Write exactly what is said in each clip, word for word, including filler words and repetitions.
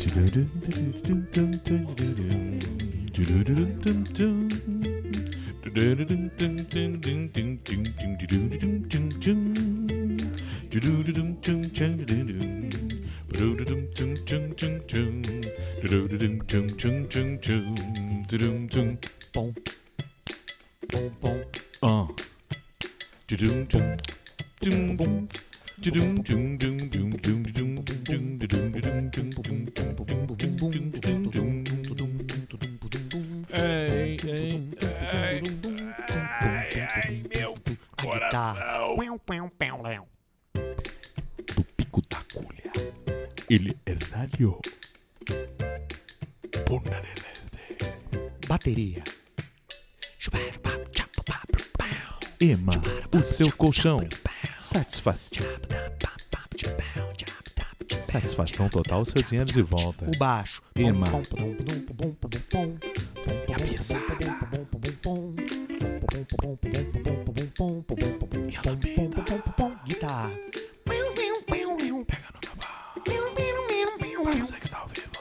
Ai, ai, ai, ai, ai, meu coração. Do pico da agulha. Ele é radio. Punarelete. Bateria. Ema, o seu colchão. Satisfação. Satisfação total, o seu dinheiro de volta. O baixo. Ema. E a pieza. Guitarra. Pega no cavalo. Você que está ao vivo.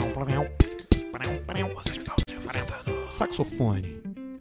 Você que está ao vivo escutando. Saxofone.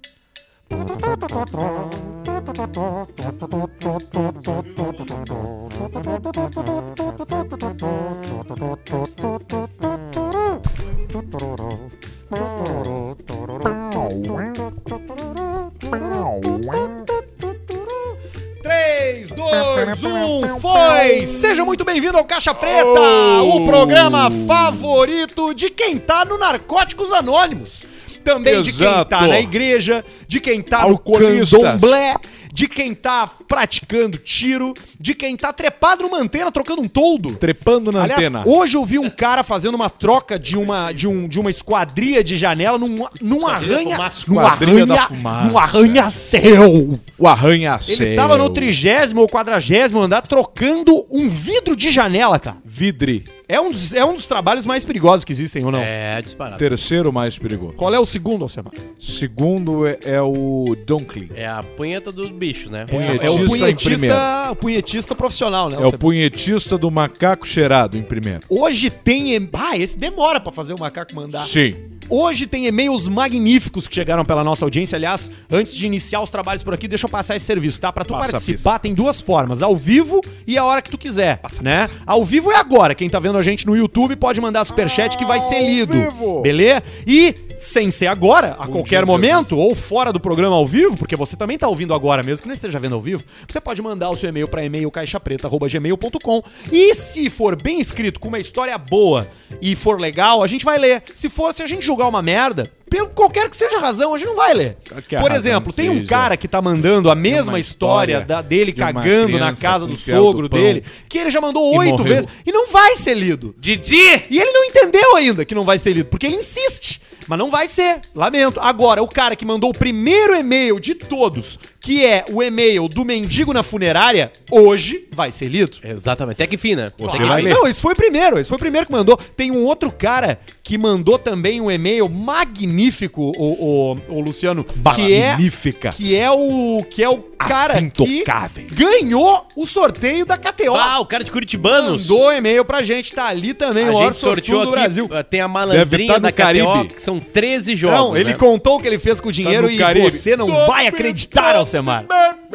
três, dois, um, foi! Seja muito bem-vindo ao Caixa Preta, Oh! o programa favorito de quem tá no Narcóticos Anônimos. Também de quem Exato. tá na igreja, de quem tá no Alcoolistas. candomblé, de quem tá praticando tiro, de quem tá trepado numa antena trocando um toldo. Trepando na Aliás, antena. hoje eu vi um cara fazendo uma troca de uma, de um, de uma esquadria de janela num, num arranha... Num Esquadrilha da arranha... fumaça. Num arranha-céu. O arranha-céu. Ele tava no trigésimo ou quadragésimo andar trocando um vidro de janela, cara. Vidre. É um, dos, é um dos trabalhos mais perigosos que existem, ou não? É, disparado. Terceiro mais perigoso. Qual é o segundo, Alcemar? Segundo é, é o Dunkley. É a punheta dos bichos, né? Punhetista É o em punhetista, primeiro. o punhetista profissional, né? É o punhetista do macaco cheirado em primeiro. Hoje tem... e- Ah, esse demora pra fazer o macaco mandar. Sim. Hoje tem e-mails magníficos que chegaram pela nossa audiência. Aliás, antes de iniciar os trabalhos por aqui, deixa eu passar esse serviço, tá? Pra tu Passa a participar, tem duas formas. Ao vivo e a hora que tu quiser, né? Ao vivo é agora. Quem tá vendo a gente no YouTube pode mandar superchat que vai ser lido. vivo. Beleza? E, sem ser agora, a Bom qualquer dia, momento, ou fora do programa ao vivo, porque você também tá ouvindo agora mesmo, que não esteja vendo ao vivo, você pode mandar o seu e-mail pra e-mail caixapreta arroba gmail ponto com. E se for bem escrito, com uma história boa e for legal, a gente vai ler. Se for, se a gente julgar uma merda, pelo qualquer que seja a razão, a gente não vai ler. Qualquer Por razão exemplo, que tem um seja. cara que tá mandando a mesma uma história, história da, dele de uma cagando na criança casa com do o fiel do sogro pão dele, que ele já mandou e oito morreu. vezes e não vai ser lido. Didi! E ele não entendeu ainda que não vai ser lido, porque ele insiste. Mas não vai ser, lamento. Agora, o cara que mandou o primeiro e-mail de todos, que é o e-mail do mendigo na funerária, hoje vai ser lido. Exatamente. Até que fim, né? Você Até que vai fim. ler. Não, esse foi o primeiro, esse foi o primeiro que mandou. Tem um outro cara que mandou também um e-mail magnífico, o, o, o Luciano, que é, Magnífica. que é o que é o cara As que intocáveis. ganhou o sorteio da K T O. Ah, o cara de Curitibanos. Mandou e-mail pra gente, tá ali também, A o maior gente sorteou sortudo do aqui, Brasil. tem a Deve malandrinha tá no da K T O, Caribe. que são treze jogos, Não, ele né? contou o que ele fez com o dinheiro no e Caribe. você não vai acreditar, Alcemar.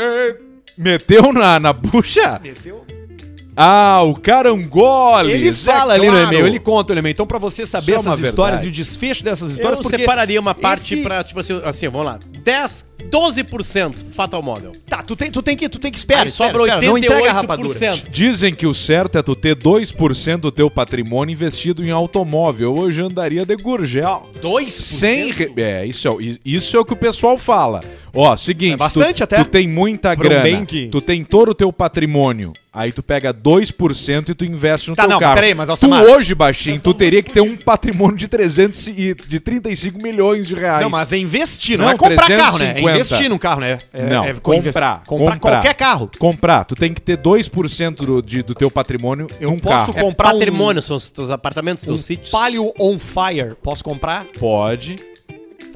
Meteu na, na bucha? Meteu? Ah, o carangoles. Ele fala é ali no claro. e-mail, ele conta no e-mail. Então, pra você saber Isso é uma essas histórias verdade. e o desfecho dessas Eu histórias, porque... separaria uma parte esse- pra, tipo assim, assim, vamos lá, dez, doze por cento Fatal Model. Tá, tu tem, tu tem que, tu tem que esperar, Aí espera, sobra espera, não oitenta e entrega a oito por rapadura. cento. Dizem que o certo é tu ter dois por cento do teu patrimônio investido em automóvel. Hoje andaria de Gurgel. dois por cento? Sem... re- É, isso é, o- isso é o que o pessoal fala. Ó, seguinte, É bastante tu, até. tu tem muita Pra um grana, bem que- tu tem todo o teu patrimônio, aí tu pega dois por cento e tu investe no Tá, teu não, carro. peraí, mas, tu Alcemar- hoje, baixinho, tu teria que ter um patrimônio de trezentos e de trinta e cinco milhões de reais. Não, mas é investir, não, Não, é comprar trezentos e carro, né? É cinquenta. investir num carro, né? É, Não, é comprar, Comprar comprar. qualquer carro. Comprar, tu tem que ter dois por cento do, de- do teu patrimônio Eu num posso carro. comprar um- Patrimônio, são os teus apartamentos, um teus sítios. Palio on Fire. Posso comprar? Pode.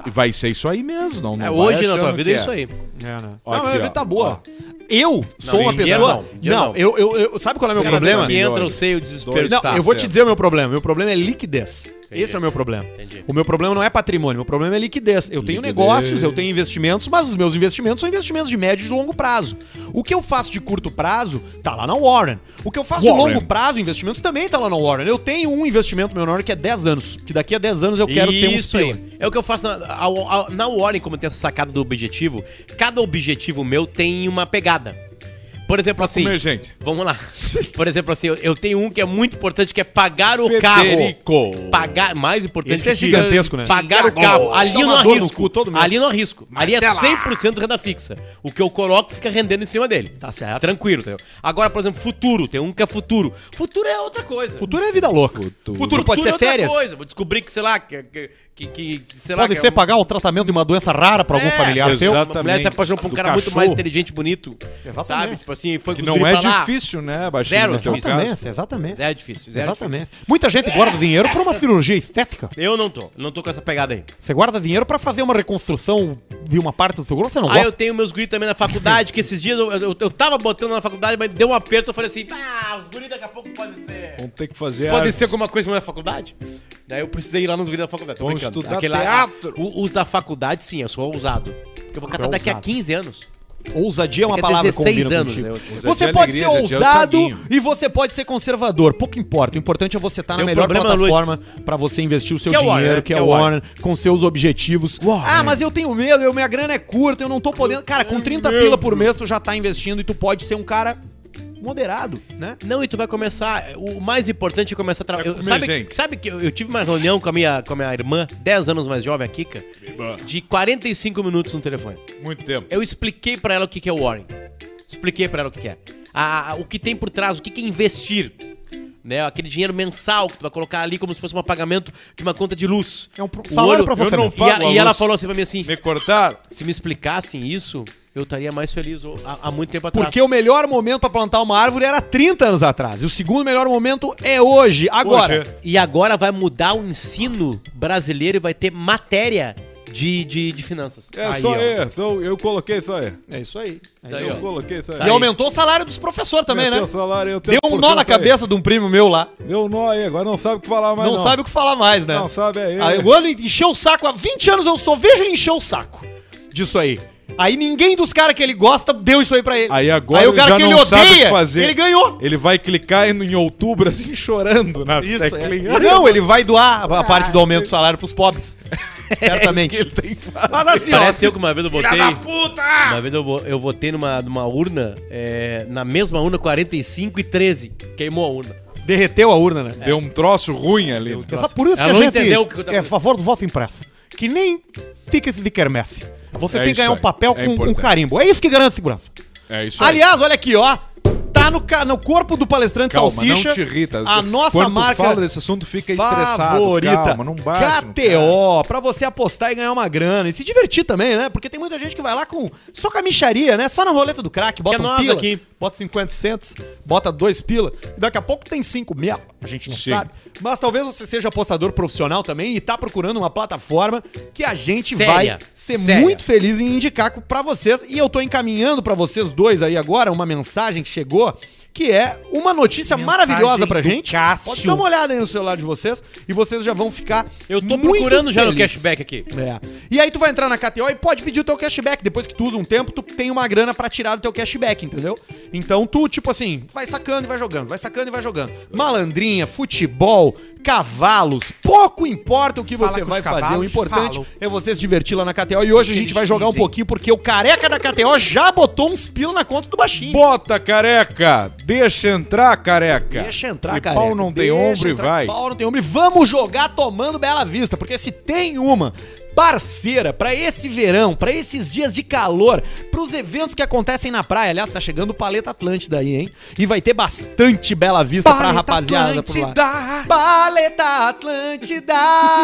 E vai ser isso aí mesmo. Não, não É, vai hoje na tua achando vida que é isso aí. É, né? Ó, Não, aqui, a ó. vida tá boa. Ó. Eu sou Não, uma dinheiro pessoa... não, dinheiro Não, não. eu, eu, eu... Sabe qual é o meu Cada problema? vez que entra, eu Dois. sei o desespero Dois. que Não, tá. eu vou te certo. dizer o meu problema. Meu problema é liquidez. Esse é o meu problema. Entendi. O meu problema não é patrimônio, meu problema é liquidez. Eu tenho Liquidez. negócios, eu tenho investimentos, mas os meus investimentos são investimentos de médio e de longo prazo. O que eu faço de curto prazo tá lá na Warren. O que eu faço Warren. de longo prazo, investimentos, também tá lá na Warren. Eu tenho um investimento meu na Warren que é dez anos, que daqui a dez anos eu quero ter uns Isso pila. aí. É o que eu faço na, a, a, na Warren, como tem essa sacada do objetivo. Cada objetivo meu tem uma pegada. Por exemplo, assim. comer, gente. Vamos lá. Por exemplo, assim, eu, eu tenho um que é muito importante, que é pagar o Federico. carro. Pagar. Mais importante Esse é que gigantesco, né? Pagar o carro. Ali eu não Tomador no arrisco. cu todo mês. Ali eu não arrisco. Ali é cem por cento renda fixa. O que eu coloco fica rendendo em cima dele. Tá certo. Tranquilo, entendeu? Agora, por exemplo, futuro. Tem um que é futuro. Futuro é outra coisa. Futuro é vida louca. Futuro, Futuro. pode Futuro ser é outra férias. coisa. Vou descobrir que, sei lá, que, que, que, que sei lá, Pode que ser é um- pagar o tratamento de uma doença rara pra algum É, familiar seu. exato. Uma mulher se apaixonou por um Do cara muito cachorro. mais inteligente, bonito. Exatamente. Sabe? Tipo assim, foi Que com os não guri é pra lá. difícil, né, Baixinho? Zero no teu difícil. caso. Exatamente, exatamente. Zero difícil, zero Exatamente. difícil. Muita gente guarda dinheiro pra uma cirurgia estética. Eu não tô. Não tô com essa pegada aí. Você guarda dinheiro pra fazer uma reconstrução de uma parte do seu corpo, você não Aí eu gosta? tenho meus guris também na faculdade, que esses dias eu, eu, eu tava botando na faculdade, mas deu um aperto, eu falei assim, ah, os guris daqui a pouco podem ser... Vamos ter que fazer Podem artes. ser alguma coisa na faculdade. Daí eu precisei ir lá nos guris da faculdade. Tô Vamos brincando. estudar Aquele lá- teatro. o- os da faculdade, sim, eu sou ousado. Porque eu vou catar é daqui a ousado. quinze anos. Ousadia é uma Daqui a palavra que dezesseis combina anos, contigo. eu- Ousadia Você é pode ser alegria, já é o ousado caminho. e você pode ser conservador. Pouco importa. O importante é você estar na Tem um melhor problema, plataforma pra você investir o seu Que é o dinheiro, Warren, que é que o é o Warren, com seus objetivos. Ah, mas eu tenho medo, eu, minha grana é curta, eu não tô podendo. Cara, com trinta pila por mês tu já tá investindo e tu pode ser um cara moderado, né? Não, e tu vai começar. O mais importante é começar a É trabalhar. comer Sabe, gente. sabe que eu, eu tive uma reunião com a minha, com a minha irmã, dez anos mais jovem, a Kika, de quarenta e cinco minutos no telefone. Muito tempo. Eu expliquei pra ela o que que é o Warren. Expliquei pra ela o que que é. A, a- o que tem por trás, o que que é investir. Né? Aquele dinheiro mensal que tu vai colocar ali como se fosse um pagamento de uma conta de luz. É um pro- O salário olho- pra você eu não mesmo. E, a- pago a e ela luz. falou assim pra mim assim: Me cortar? se me explicassem isso, eu estaria mais feliz ho- há, há muito tempo atrás. Porque o melhor momento pra plantar uma árvore era trinta anos atrás. E o segundo melhor momento é hoje, agora. Hoje. E agora vai mudar o ensino brasileiro e vai ter matéria de, de, de finanças. É, Aí, só ó. aí. Só, eu coloquei isso aí. É isso aí. É Tá isso aí, Eu ó. coloquei isso aí. E aumentou o salário dos professores também, Meteu né? o salário, eu Deu um nó na cabeça de um primo meu lá. Aí. Deu um nó aí, agora não sabe o que falar mais. Não, Não, sabe o que falar mais, né? Não sabe aí. Aí o ano encheu o saco. Há vinte anos eu só vejo ele encher o saco disso aí. Aí ninguém dos caras que ele gosta deu isso aí pra ele. Aí agora aí o cara ele que já ele não sabe o que odeia, fazer. ele ganhou. Ele vai clicar em, em outubro assim, chorando na Isso, é. teclinha. Não, ele vai doar a parte do aumento do salário pros pobres. Certamente. Ele tem que fazer. Mas assim, ó, Parece eu que uma vez eu votei. puta! Uma vez eu, vo- eu votei numa, numa urna, é, na mesma urna quarenta e cinco e treze. Queimou a urna. derreteu a urna, né? Deu um troço ruim ali. É só por isso Ela que a não gente entendeu o que eu tava é a favor do voto impresso. Que nem tickets de quermesse. Você É tem que isso ganhar um aí. papel É com um importante. carimbo. É isso que garante segurança. É isso aí. Aliás, olha aqui, ó. Tá no, ca- no corpo do palestrante Calma, Salsicha. não te irrita. A nossa Quando marca tu fala desse assunto, fica estressado. favorita. Calma, não bate. K no T cara. O, pra você apostar e ganhar uma grana. E se divertir também, né? Porque tem muita gente que vai lá com só com a micharia, né? Só na roleta do crack, bota Que é um nós pila, aqui. bota cinquenta centos, bota dois pila. E daqui a pouco tem cinco mil. A gente não Sim. sabe. Mas talvez você seja apostador profissional também e tá procurando uma plataforma que a gente Séria. vai ser Séria. muito feliz em indicar pra vocês. E eu tô encaminhando pra vocês dois aí agora uma mensagem que chegou, que é uma notícia Mensagem maravilhosa pra do gente. Cássio. Pode dar uma olhada aí no celular de vocês e vocês já vão ficar Eu tô muito procurando já no feliz. cashback aqui. É. E aí tu vai entrar na K T O e pode pedir o teu cashback. Depois que tu usa um tempo, tu tem uma grana pra tirar do teu cashback, entendeu? Então tu, tipo assim, vai sacando e vai jogando, vai sacando e vai jogando. Malandrinha, futebol, cavalos, pouco importa o que Fala você com vai os fazer. O cavalos, importante falam. é você se divertir lá na K T O. E hoje a gente Eles vai jogar um dizem. pouquinho porque o careca da K T O já botou uns pila na conta do baixinho. Bota, careca! Deixa entrar, careca! Deixa entrar, e cara. pau não tem ombro e vai. Pau não tem ombro e vamos jogar tomando Bela Vista, porque se tem uma parceira pra esse verão, pra esses dias de calor, pros eventos que acontecem na praia. Aliás, tá chegando o Paleta Atlântida aí, hein? E vai ter bastante Bela Vista pra Paleta rapaziada por lá. Atlântida. Paleta Atlântida,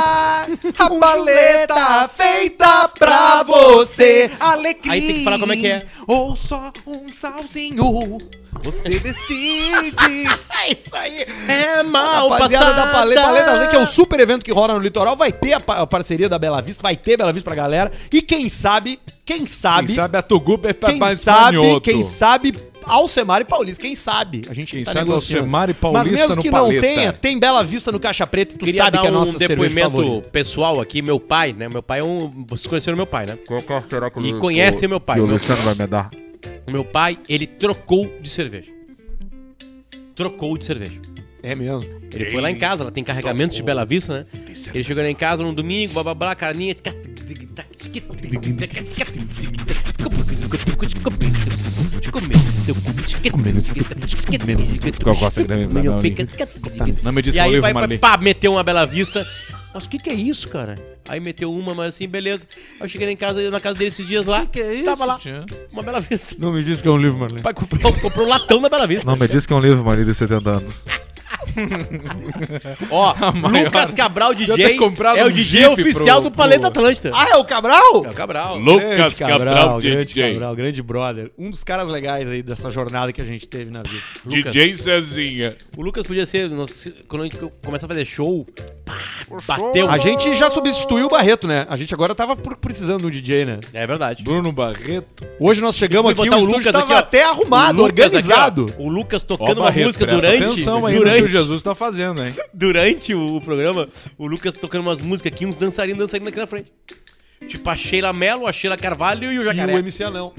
a paleta feita pra você. Alecrim. Aí tem que falar como é que é. Ou só um salzinho. Você decide. É isso aí. É mal Rapaziada passada. da Paleta, Paleta Atlântida, que é um super evento que rola no litoral, vai ter a, pa- a parceria da Bela Vista Vista, vai ter Bela Vista pra galera. E quem sabe, quem sabe... Quem sabe a Tugupa é pra Quem mais sabe, manhoto. quem sabe Alcemar e Paulista. Quem sabe? A gente Quem tá sabe negociando. Alcemar e Paulista Mas mesmo no que paleta. não tenha, tem Bela Vista no Caixa Preta e tu Queria sabe dar que é a um nossa cerveja depoimento favorita. pessoal aqui, meu pai, né? Meu pai é um... Vocês conheceram meu pai, né? Qual, qual será que E o- conhece o- meu pai. que o Meu- Luciano vai me dar? O meu pai, ele trocou de cerveja. Trocou de cerveja. É mesmo. Ele foi lá em casa, ela tem carregamentos de Bela Vista, né? Ele chegou lá em casa num domingo, blá blá blá, carninha. Qual gosta que deve Não me diz E qual aí livro, vai, Marli. pá, meteu uma Bela Vista. Mas o que que é isso, cara? Aí meteu uma, mas assim, beleza. Aí eu cheguei lá em casa, na casa dele esses dias lá. Que é isso, Tava lá, tia? uma Bela Vista. Não me diz que é um livro, Marlene. O pai comprou, comprou um latão da Bela Vista. Não, me diz que é um livro, Maria de setenta anos. Ó, maior- Lucas Cabral D Já J ter comprado é o um D J Jeep oficial pro- do Planeta pro- Atlântida. Ah, é o Cabral? É o Cabral. Lucas Grande Cabral, grande D J. Cabral, grande brother. Um dos caras legais aí dessa jornada que a gente teve na vida. Lucas. D J Cezinha. O Lucas podia ser, nós- quando a gente começar a fazer show, pá, bateu. A gente já substituiu o Barreto, né? A gente agora tava por- precisando de um D J, né? É verdade. Bruno Barreto. Hoje nós chegamos Eu fui aqui, botar o o estúdio Lucas tava aqui, ó. até arrumado, O Lucas aqui, organizado. ó, o Lucas Ó, tocando uma Barreto, música presta durante, atenção aí no que o durante, Jesus tá fazendo, hein? durante o programa, o Lucas tocando umas músicas aqui, uns dançarinos dançarinos aqui na frente. Tipo a Sheila Mello, a Sheila Carvalho e o E Jacaré. o M C Anão.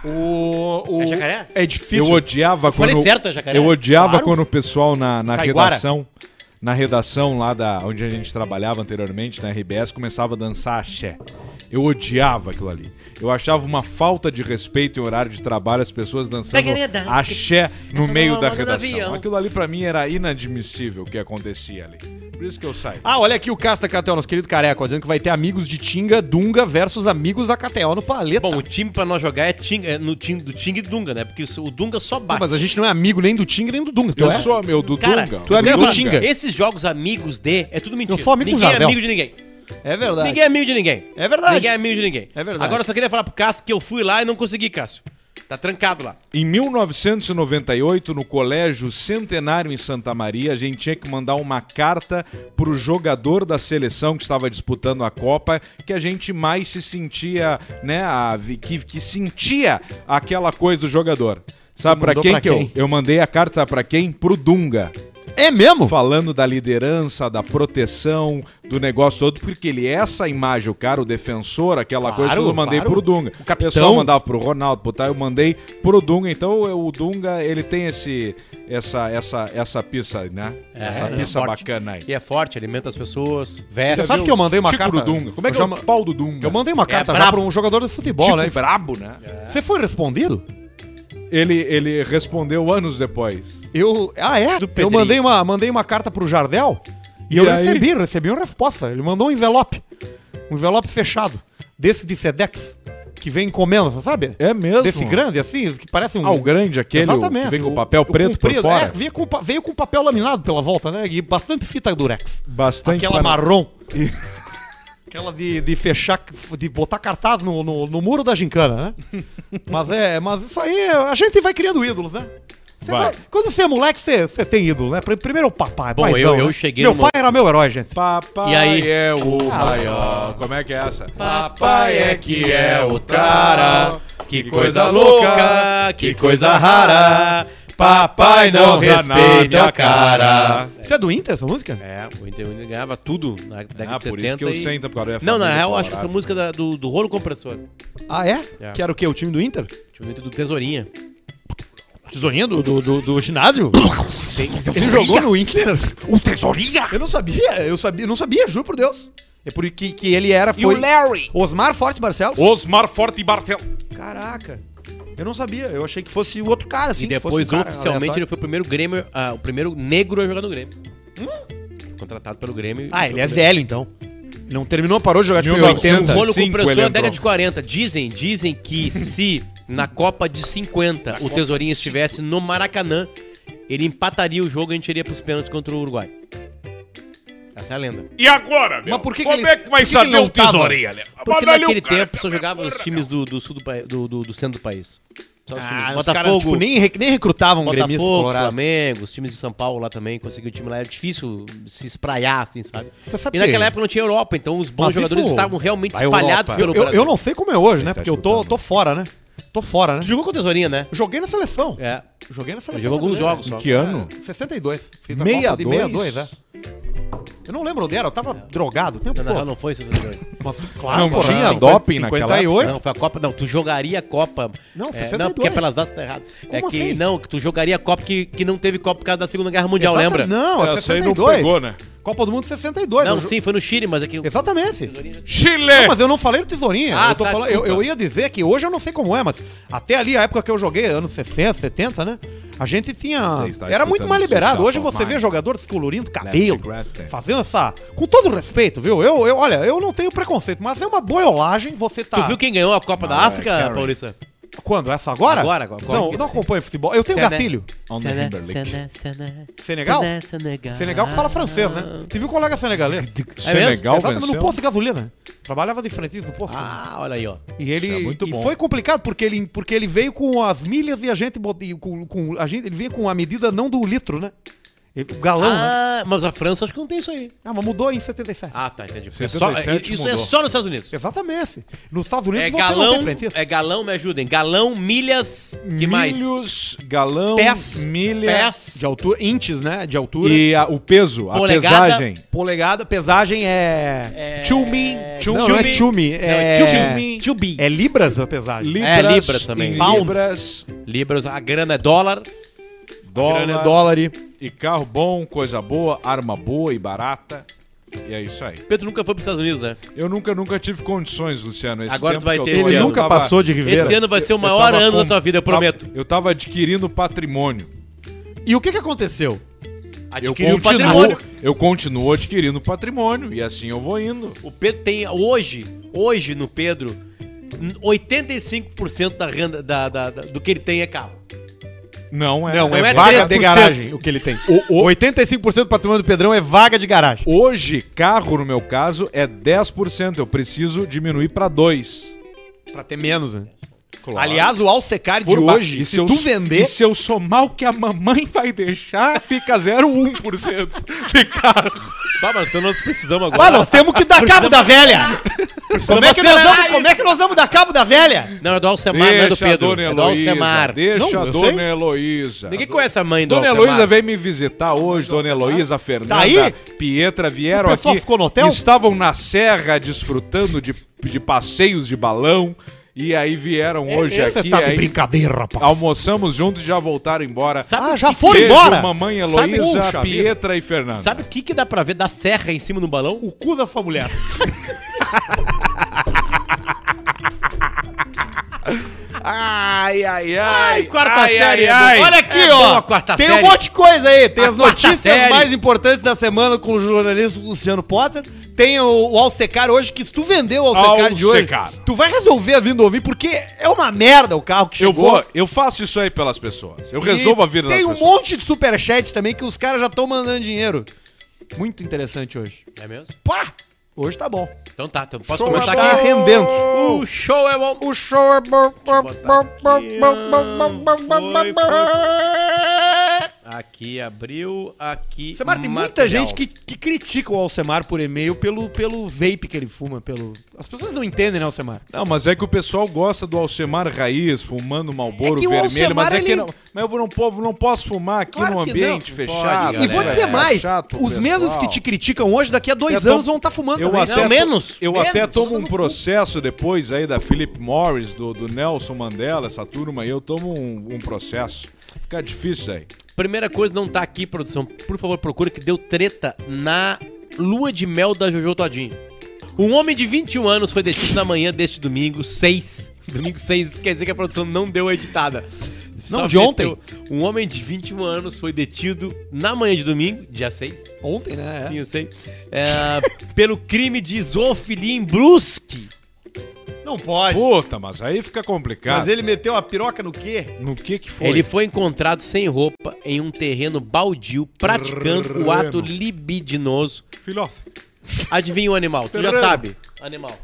O, o, É jacaré? É difícil. Eu odiava falei quando certo, Jacaré? eu odiava Claro. quando o pessoal na, na Caiguara. redação, na redação lá da onde a gente trabalhava anteriormente, na R B S, começava a dançar axé. Eu odiava aquilo ali. Eu achava uma falta de respeito em horário de trabalho as pessoas dançando axé no Essa meio não é da a moda do redação. avião. Aquilo ali pra mim era inadmissível o que acontecia ali. Por isso que eu saí. Ah, olha aqui o Casta K T O, nosso querido Careca, dizendo que vai ter amigos de Tinga, Dunga versus amigos da K T O no Paleta. Bom, o time pra nós jogar é, Ting, é no time do Ting e Dunga, né? Porque o Dunga só Não, bate. mas a gente não é amigo nem do Tinga nem do Dunga. Tu Eu é? sou meu do Cara, Dunga. tu é do amigo do Dunga. Tinga. Esses jogos amigos de é tudo mentira. Eu sou amigo do Ninguém é Jardel. amigo de ninguém. É verdade. Ninguém é amigo de ninguém. É verdade. Ninguém é amigo de ninguém. É verdade. Agora eu só queria falar pro Cássio que eu fui lá e não consegui, Cássio. Tá trancado lá. Em mil novecentos e noventa e oito, no Colégio Centenário em Santa Maria, a gente tinha que mandar uma carta pro jogador da seleção que estava disputando a Copa, que a gente mais se sentia, né, a, que, que sentia aquela coisa do jogador. Sabe Tu pra mandou quem pra que eu, quem? eu mandei a carta, sabe pra quem? Pro Dunga. É mesmo? Falando da liderança, da proteção, do negócio todo, porque ele é essa imagem, o cara, o defensor, aquela Claro, coisa, eu mandei claro. pro Dunga. O capitão. O pessoal mandava pro Ronaldo, pro tal, eu mandei pro Dunga. Então eu- o Dunga, ele tem esse, essa, essa, essa pista, né? É, essa é pista forte. bacana aí. E é forte, alimenta as pessoas, Você veste. sabe que eu mandei uma Chico carta... do Dunga. Como é que eu é já o pau do Dunga? Eu mandei uma carta já brabo. pra um jogador de futebol, Chico né? brabo, né? Você foi respondido? Ele, ele respondeu anos depois. Eu... Ah, é? Do Eu Pedrinho. mandei uma, mandei uma carta pro Jardel e, E eu aí? recebi, recebi uma resposta. Ele mandou um envelope. Um envelope fechado. Desse de Sedex. Que vem encomenda, você sabe? É mesmo? Desse grande, assim, que parece um... Ah, o grande, aquele o Exatamente. que vem com o- papel o preto por comprido. fora. É, veio com, pa- veio com papel laminado pela volta, né? E bastante fita durex. Bastante Aquela para- marrom. Aquela de, de fechar, de botar cartaz no, no, no muro da gincana, né? Mas é, mas isso aí, a gente vai criando ídolos, né? Você Vai. vai- quando você é moleque, você, você tem ídolo, né? Pr- Primeiro é o papai, Bom, paizão, eu- eu né? cheguei Meu numa- pai era meu herói, gente. Papai E aí? é o Ah, maior. Como é que é essa? Papai é que é o cara. Que coisa louca, que coisa rara. Papai não respeita a cara. Você é do Inter, essa música? É, o Inter, o Inter ganhava tudo na década Ah, de por setenta. isso que eu e- sei, então, porque agora eu ia Não, na falar real, do eu acho que essa Colorado. música da- do, do rolo compressor. Ah, é? É. Que era o quê? O time do Inter? Tipo, o Inter do Tesourinha. Tesourinha do, do, do, do ginásio? Você jogou no Inter? O Tesourinha! Eu não sabia, eu sabia, não sabia, juro por Deus. É por que, que ele era, foi... Larry? Osmar Forte Barcelos? Osmar Forte Bartel. Caraca. Eu não sabia, eu achei que fosse o outro cara, assim. E que fosse depois, um cara oficialmente, aleatório. ele foi o primeiro Grêmio, ah, o primeiro negro a jogar no Grêmio. Contratado pelo Grêmio. Ah, e ele foi é o primeiro. velho, então. Não terminou, parou de jogar tipo em mil e novecentos. oitenta. Rolo Cinco compressor ele é entrou. década de quarenta. Dizem, dizem que se na Copa de cinquenta o Tesourinha estivesse no Maracanã, ele empataria o jogo e a gente iria pros pênaltis contra o Uruguai. Essa é a lenda. E agora, meu? Mas por que que Como ele- é que vai por que que saber ele não o Tesourinha, tava? né? Porque Mas olha naquele o cara, tempo só meu, jogava os agora, times do, do sul do, pai- do, do, do centro do país. Só os times. Ah, os Botafogo, caras, tipo, nem, re- nem recrutavam um gremista Botafogo, colorado. Flamengo, os times de São Paulo lá também, conseguiu o time lá. É difícil se espraiar, assim, sabe? Você sabe E que- naquela época não tinha Europa, então os bons Mas jogadores isso- estavam realmente A espalhados Europa. pelo Eu, Brasil. eu não sei como é hoje, né? Tá Porque eu tô, escutando. tô fora, né? Tô fora, né? Tu jogou com tesourinha, né? Eu joguei na seleção. É. Joguei na Eu seleção. joguei alguns brasileira. jogos só. Que ano? sessenta e dois. Fiz a sessenta e Copa de dois? sessenta e dois, é. Eu não lembro onde era, eu tava drogado o tempo Não, na real, todo. não foi em sessenta e dois. Mas, Não porra, tinha cinquenta, doping naquela cinquenta e oito? Não, foi a Copa. Não, tu jogaria a Copa. Não, é, sessenta e dois. Não, porque é pelas datas tá errado. É Como que assim? não, que tu jogaria a Copa que, que não teve Copa por causa da Segunda Guerra Mundial, Exata- lembra? Não, é Essa aí sessenta não e dois. pegou, né? Copa do Mundo sessenta e dois. Não, eu jo- sim, foi no Chile, mas aqui. Exatamente. Chile! Não, mas eu não falei do tesourinha. Ah, eu, tô tá, falando, eu, desculpa. eu ia dizer que hoje eu não sei como é, mas até ali, a época que eu joguei, anos sessenta, setenta, né? A gente tinha. Você está Era muito escutando mais liberado. Social Hoje você Mind. vê jogador descolorindo cabelo, Gravity. fazendo essa. Com todo respeito, viu? Eu, eu, olha, eu não tenho preconceito, mas é uma boiolagem você tá. Tu viu quem ganhou a Copa da Mariah África, Carey. Paulista? Quando? Essa agora? Agora, agora. Não, não acompanho futebol. Eu tenho Sené- gatilho. On the Timberlake. Senegal? Senegal. Senegal que fala francês, né? Tive um colega senegalês. É mesmo? Senegal Exatamente, no venceu? posto de gasolina. Trabalhava de frentista do posto. Ah, olha aí, ó. E ele Isso é muito e bom. foi complicado porque ele, porque ele veio com as milhas e a gente bot- e com, com a gente ele veio com a medida não do litro, né? Ele- O galão, né? Ah, mas a França acho que não tem isso aí. Ah, mas mudou em setenta e sete. Ah, tá, entendi. É setenta e só- sete isso é mudou. só nos Estados Unidos. Exatamente. Nos Estados Unidos É você não galão, tem frentista. é galão, me ajudem. Galão, milhas, que mais? Milhos, galão, Pés. milha Pés. De altura, inches, né? De altura. e a- o peso, a Polegada. pesagem. Polegada, pesagem é... É... Chumi, chumi. Não, não é chumi, é... Chumi. Chumi. É libras a pesagem. Libras, É, libras também. em Pounds. libras, Libras, a grana é dólar. dólar, Grana é dólar e... e carro bom, coisa boa, arma boa e barata. E é isso aí. Pedro nunca foi para os Estados Unidos, né? Eu nunca, nunca tive condições, Luciano. Esse Agora tempo tu vai que eu ter tô esse aí, Ele ano. eu nunca tava- passou de Ribeira. Esse ano vai ser o eu maior tava ano com- da tua vida, eu tava- prometo. Eu tava adquirindo patrimônio. E o que que aconteceu? Eu Adquiriu o continuo, patrimônio. eu continuo adquirindo patrimônio e assim eu vou indo. O Pedro tem hoje, hoje no Pedro, oitenta e cinco por cento da renda da, da- da- do que ele tem é carro. Não é. Não, não é, é vaga três por de cento. garagem o que ele tem. O- o- oitenta e cinco por cento do patrimônio do Pedrão é vaga de garagem. Hoje, carro no meu caso é dez por cento. Eu preciso diminuir para dois. Pra ter menos, né? Claro. Aliás, o Alcecar de Por ba- hoje, e se eu- tu vender... E se eu somar o que a mamãe vai deixar, fica zero vírgula um por cento de carro. Tá, mas então nós precisamos agora. Ah, nós temos que dar cabo da velha! Como é, que nós acelerar vamos, como é que nós vamos dar cabo da velha? Não, é do Alcemar, não é do Deixa a Pedro. dona É do Heloísa. Alcemar. Deixa Não, a eu dona sei. Heloísa. Ninguém conhece a mãe do Dona Alcemar. Heloísa veio me visitar hoje, Dona Heloísa, Fernanda, Tá aí? Pietra vieram O pessoal aqui. ficou no hotel? Estavam na serra desfrutando de, de passeios de balão. E aí vieram hoje Você aqui. tá de aí brincadeira, rapaz. Almoçamos juntos e já voltaram embora. Sabe Ah, o já que foram Beijo, embora? mamãe Sabe- Heloísa, Puxa Pietra e Fernanda. Sabe o que, que dá pra ver da serra em cima do balão? O cu da sua mulher. Ai, ai, ai. Ai, quarta ai, série, ai, ai. Olha aqui, É ó. boa a quarta Tem série. um monte de coisa aí. Tem A as quarta notícias série. mais importantes da semana com o jornalista Luciano Potter. Tem o, o Alcecar hoje, que se tu vender o Alcecar de hoje, Alcecar. tu vai resolver a vinda ouvir, porque é uma merda o carro que Eu chegou. vou, eu faço isso aí pelas pessoas. Eu E resolvo a vida das Tem um pessoas. monte de superchat também que os caras já estão mandando dinheiro. Muito interessante hoje. É mesmo? Pá! Hoje tá bom. Então tá, então posso Show começar é Tá aqui. rendendo. O show é bom. O show é bom. botar aqui, ó. Foi, foi. Aqui abriu, aqui. Alcemar, tem muita material. gente que, que critica o Alcemar por e-mail pelo, pelo vape que ele fuma. Pelo... As pessoas não entendem, né, Alcemar? Não, mas é que o pessoal gosta do Alcemar raiz, fumando Malboro É que o vermelho, Alcemar, mas é que ele- não, mas eu não, po- não posso fumar aqui Claro no que ambiente não. fechado. Pode, E vou galera, dizer é mais, chato pro os pessoal. mesmos que te criticam hoje, daqui a dois Eu tô- anos vão estar fumando Eu também. até Não, to- menos. Eu Menos. até tomo Todo um mundo- processo depois aí da Philip Morris, do, do Nelson Mandela, essa turma aí, eu tomo um, um processo. Fica difícil isso aí. Primeira coisa, não tá aqui, produção. Por favor, procure que deu treta na lua de mel da Jojo Todinho. Um homem de vinte e um anos foi detido na manhã deste domingo, seis. Domingo seis, isso quer dizer que a produção não deu a editada. Não, Só de ontem. Um homem de vinte e um anos foi detido na manhã de domingo, dia seis. Ontem, né? Sim, eu sei. É, pelo crime de zoofilia em Brusque. Não pode. Puta, mas aí fica complicado. Mas ele meteu a piroca no quê? No que que foi? Ele foi encontrado sem roupa em um terreno baldio, praticando o ato Terreno. libidinoso. Filhote. Adivinha o animal? Tu já Terreno. sabe. Animal.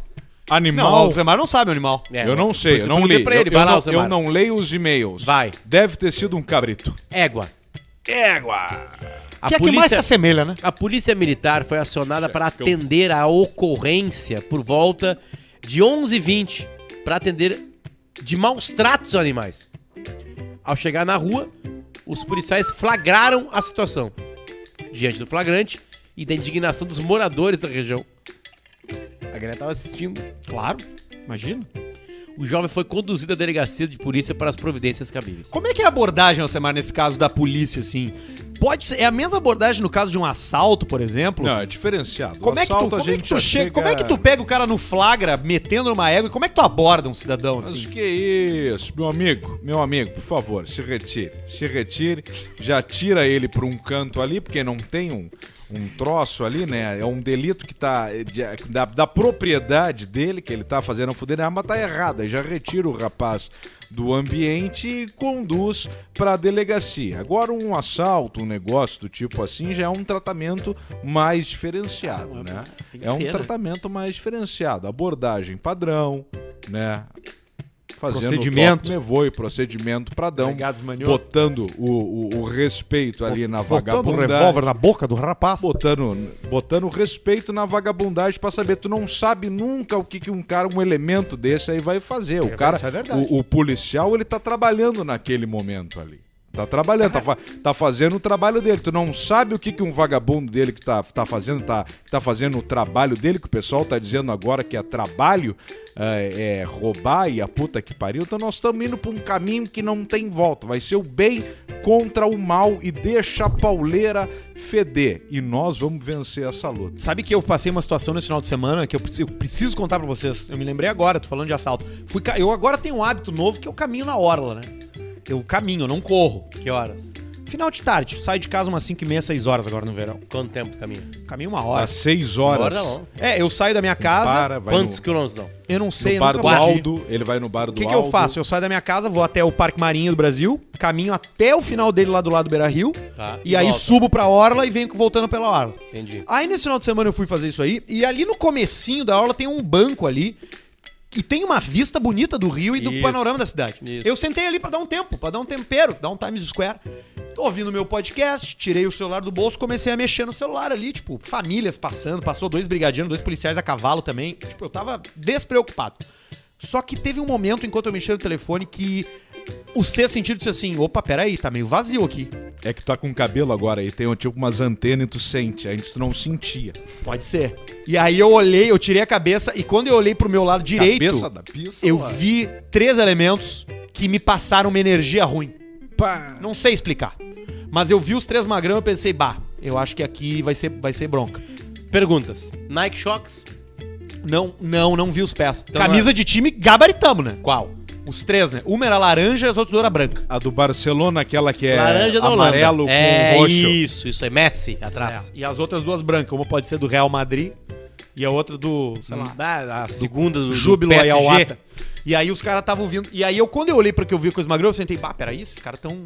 Animal. Não, o Alcemar não sabe o animal. É, eu não por sei, isso eu que não perguntei li. pra Eu, ele. eu Vai lá, não, Alcemar. eu não leio os e-mails. Vai. Deve ter sido um cabrito. Égua. Égua. A que é que mais se polícia, assemelha, né? a polícia militar foi acionada para atender a ocorrência por volta de onze e vinte para atender de maus tratos aos animais. Ao chegar na rua, os policiais flagraram a situação. Diante do flagrante e da indignação dos moradores da região. A galera estava assistindo. Claro, imagina. O jovem foi conduzido à delegacia de polícia para as providências cabíveis. Como é que é a abordagem, Alcemar, nesse caso da polícia, assim? Pode ser, é a mesma abordagem no caso de um assalto, por exemplo? Não, é diferenciado. Como é que tu, Assalto, a como é que gente tu já chega, como é que tu pega o cara no flagra, metendo numa égua, e como é que tu aborda um cidadão, Mas assim? que isso, meu amigo, meu amigo, por favor, se retire, se retire, já tira ele pra um canto ali, porque não tem um, um troço ali, né? É um delito que tá de- da, da propriedade dele, que ele tá fazendo a fuder, mas tá errado, aí já retira o rapaz do ambiente e conduz pra delegacia. Agora um assalto, um negócio do tipo assim, já é um tratamento mais diferenciado, né? Tem que É um ser, né? tratamento mais diferenciado, abordagem padrão, né? Fazendo Procedimento. o toque, levou e procedimento pradão, Obrigado, manioto. botando o, o, o respeito ali na Botando o vagabundagem. revólver na boca do rapaz. Botando, botando respeito na vagabundagem pra saber, tu não sabe nunca o que, que um cara, um elemento desse aí vai fazer. O cara, isso é verdade. o, o policial, ele tá trabalhando naquele momento ali. Tá trabalhando, tá, fa- tá fazendo o trabalho dele. Tu não sabe o que, que um vagabundo dele que tá, tá fazendo, tá, tá fazendo o trabalho dele, que o pessoal tá dizendo agora que é trabalho, é, é roubar e a puta que pariu. Então nós estamos indo pra um caminho que não tem volta. Vai ser o bem contra o mal e deixa a pauleira feder. E nós vamos vencer essa luta. Sabe que eu passei uma situação nesse final de semana que eu preciso, preciso contar pra vocês. Eu me lembrei agora, tô falando de assalto. Fui, ca- eu agora tenho um hábito novo que eu caminho na orla, né? Eu caminho, eu não corro. Que horas? Final de tarde, saio de casa umas cinco e meia, seis horas agora no verão. Quanto tempo tu caminha? Caminho uma hora. Às seis horas. Hora não. É, eu saio da minha casa, Para, vai Quantos no, quilômetros não? eu não sei, no eu bar nunca do medi. Aldo. Ele vai no bar do O que, que Aldo. eu faço? Eu saio da minha casa, vou até o Parque Marinho do Brasil, caminho até o final dele lá do lado do Beira-Rio, Tá. e, aí volta. subo pra orla e venho voltando pela orla. Entendi. Aí nesse final de semana eu fui fazer isso aí, e ali no comecinho da orla tem um banco ali, e tem uma vista bonita do rio e do Isso. panorama da cidade. Isso. Eu sentei ali pra dar um tempo, pra dar um tempero, dar um Times Square. Tô ouvindo meu podcast, tirei o celular do bolso, comecei a mexer no celular ali, tipo, famílias passando, passou dois brigadianos, dois policiais a cavalo também. Tipo, eu tava despreocupado. Só que teve um momento, enquanto eu mexia no telefone, que o sexto sentido disse assim, opa, peraí, tá meio vazio aqui. É que tu tá com cabelo agora aí, tem tipo umas antenas e tu sente, antes tu não sentia. Pode ser. E aí eu olhei, eu tirei a cabeça, e quando eu olhei pro meu lado direito, Cabeça da pista, eu lá. vi três elementos que me passaram uma energia ruim. Pá. Não sei explicar. Mas eu vi os três magrão e pensei, bah, eu acho que aqui vai ser, vai ser bronca. Perguntas. Nike Shox, Não, não, não vi os pés. Então Camisa é- de time, gabaritamos, né? qual? Os três, né? Uma era laranja e as outras duas era branca. A do Barcelona, aquela que é Laranja da Holanda. amarelo com é roxo. isso, isso é Messi atrás. É, e as outras duas brancas. Uma pode ser do Real Madrid e a outra do, sei lá, Ah, a segunda do, do Júbilo P S G. Ayawata. E aí os caras estavam vindo. E aí eu, quando eu olhei pra que eu vi com os magrão, eu sentei, bah, peraí, esses caras tão...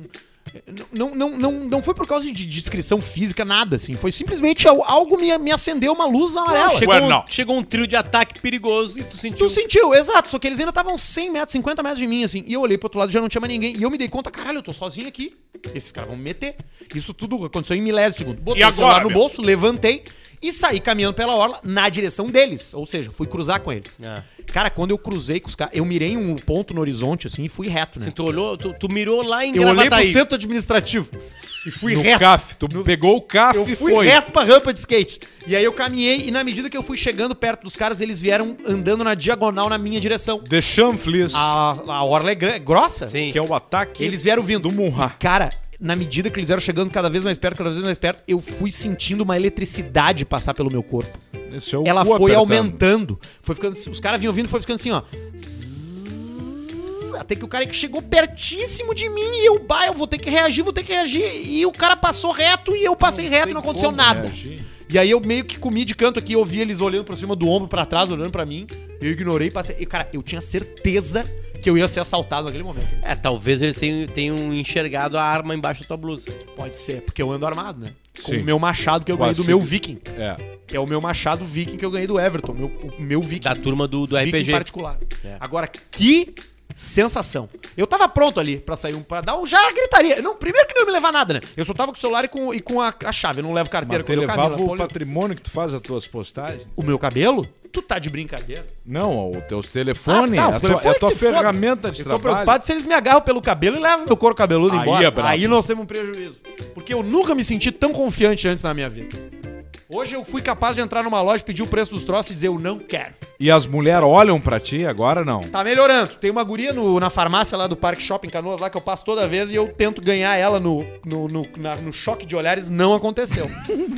Não, não, não, não foi por causa de descrição física, nada, assim. Foi simplesmente al- algo me, me acendeu uma luz amarela. Chegou, Ué, um, não. chegou um trio de ataque perigoso e tu sentiu. Tu sentiu, exato, só que eles ainda estavam cem metros, cinquenta metros de mim, assim. E eu olhei pro outro lado e já não tinha mais ninguém. E eu me dei conta, caralho, eu tô sozinho aqui. Esses caras vão me meter. Isso tudo aconteceu em milésimo de segundo. Botei E o celular agora, no meu? bolso, levantei e saí caminhando pela orla na direção deles. Ou seja, fui cruzar com eles. Ah. Cara, quando eu cruzei com os caras, eu mirei um ponto no horizonte, assim, e fui reto, né? Assim, tu olhou, tu, tu mirou lá em Eu olhei pro Gravataí. centro administrativo e fui No reto. CAF, tu pegou o CAF Eu e fui foi. reto pra rampa de skate. E aí eu caminhei e na medida que eu fui chegando perto dos caras, eles vieram andando na diagonal na minha direção. The Chamflis, A, a orla é gra- grossa. Sim. que é o ataque Eles vieram vindo. do Munra. Cara, na medida que eles vieram chegando cada vez mais perto, cada vez mais perto, eu fui sentindo uma eletricidade passar pelo meu corpo. Esse é o Ela cu foi apertando. aumentando. Foi ficando, os caras vinham vindo, foi ficando assim, ó. Zzz, Até que o cara chegou pertíssimo de mim e eu, bah, eu vou ter que reagir, vou ter que reagir. E o cara passou reto e eu passei reto e não aconteceu como nada. reagir. E aí eu meio que comi de canto aqui, eu vi eles olhando pra cima do ombro, pra trás, olhando pra mim. Eu ignorei, passei. E, cara, eu tinha certeza que eu ia ser assaltado naquele momento. É, talvez eles tenham, tenham enxergado a arma embaixo da tua blusa. Pode ser, porque eu ando armado, né? Com Sim. o meu machado que eu Com ganhei a do meu sig- Viking. É. Que é o meu machado Viking que eu ganhei do Everton. Meu, o meu Viking. Da turma do, do Viking R P G. particular. É. Agora, que sensação. Eu tava pronto ali pra sair um, pra dar um, já gritaria. Não, primeiro que não ia me levar nada, né? Eu só tava com o celular e com, e com a, a chave. Eu não levo carteira. Mas tu Quando eu levava caminho, o Paulo- patrimônio que tu faz as tuas postagens? o meu cabelo? Tu tá de brincadeira? Não, os teus telefones, Ah, tá, o é a tua, telefone é a tua que se foda. ferramenta de Eu tô trabalho. preocupado se eles me agarram pelo cabelo e levam meu couro cabeludo Aí embora. é brabo. Aí nós temos um prejuízo. Porque eu nunca me senti tão confiante antes na minha vida. Hoje eu fui capaz de entrar numa loja, pedir o preço dos troços e dizer eu não quero. E as mulheres olham pra ti, agora não. Tá melhorando. Tem uma guria no- na farmácia lá do Parque Shopping Canoas lá que eu passo toda vez e eu tento ganhar ela no, no, no, na- no choque de olhares. Não aconteceu.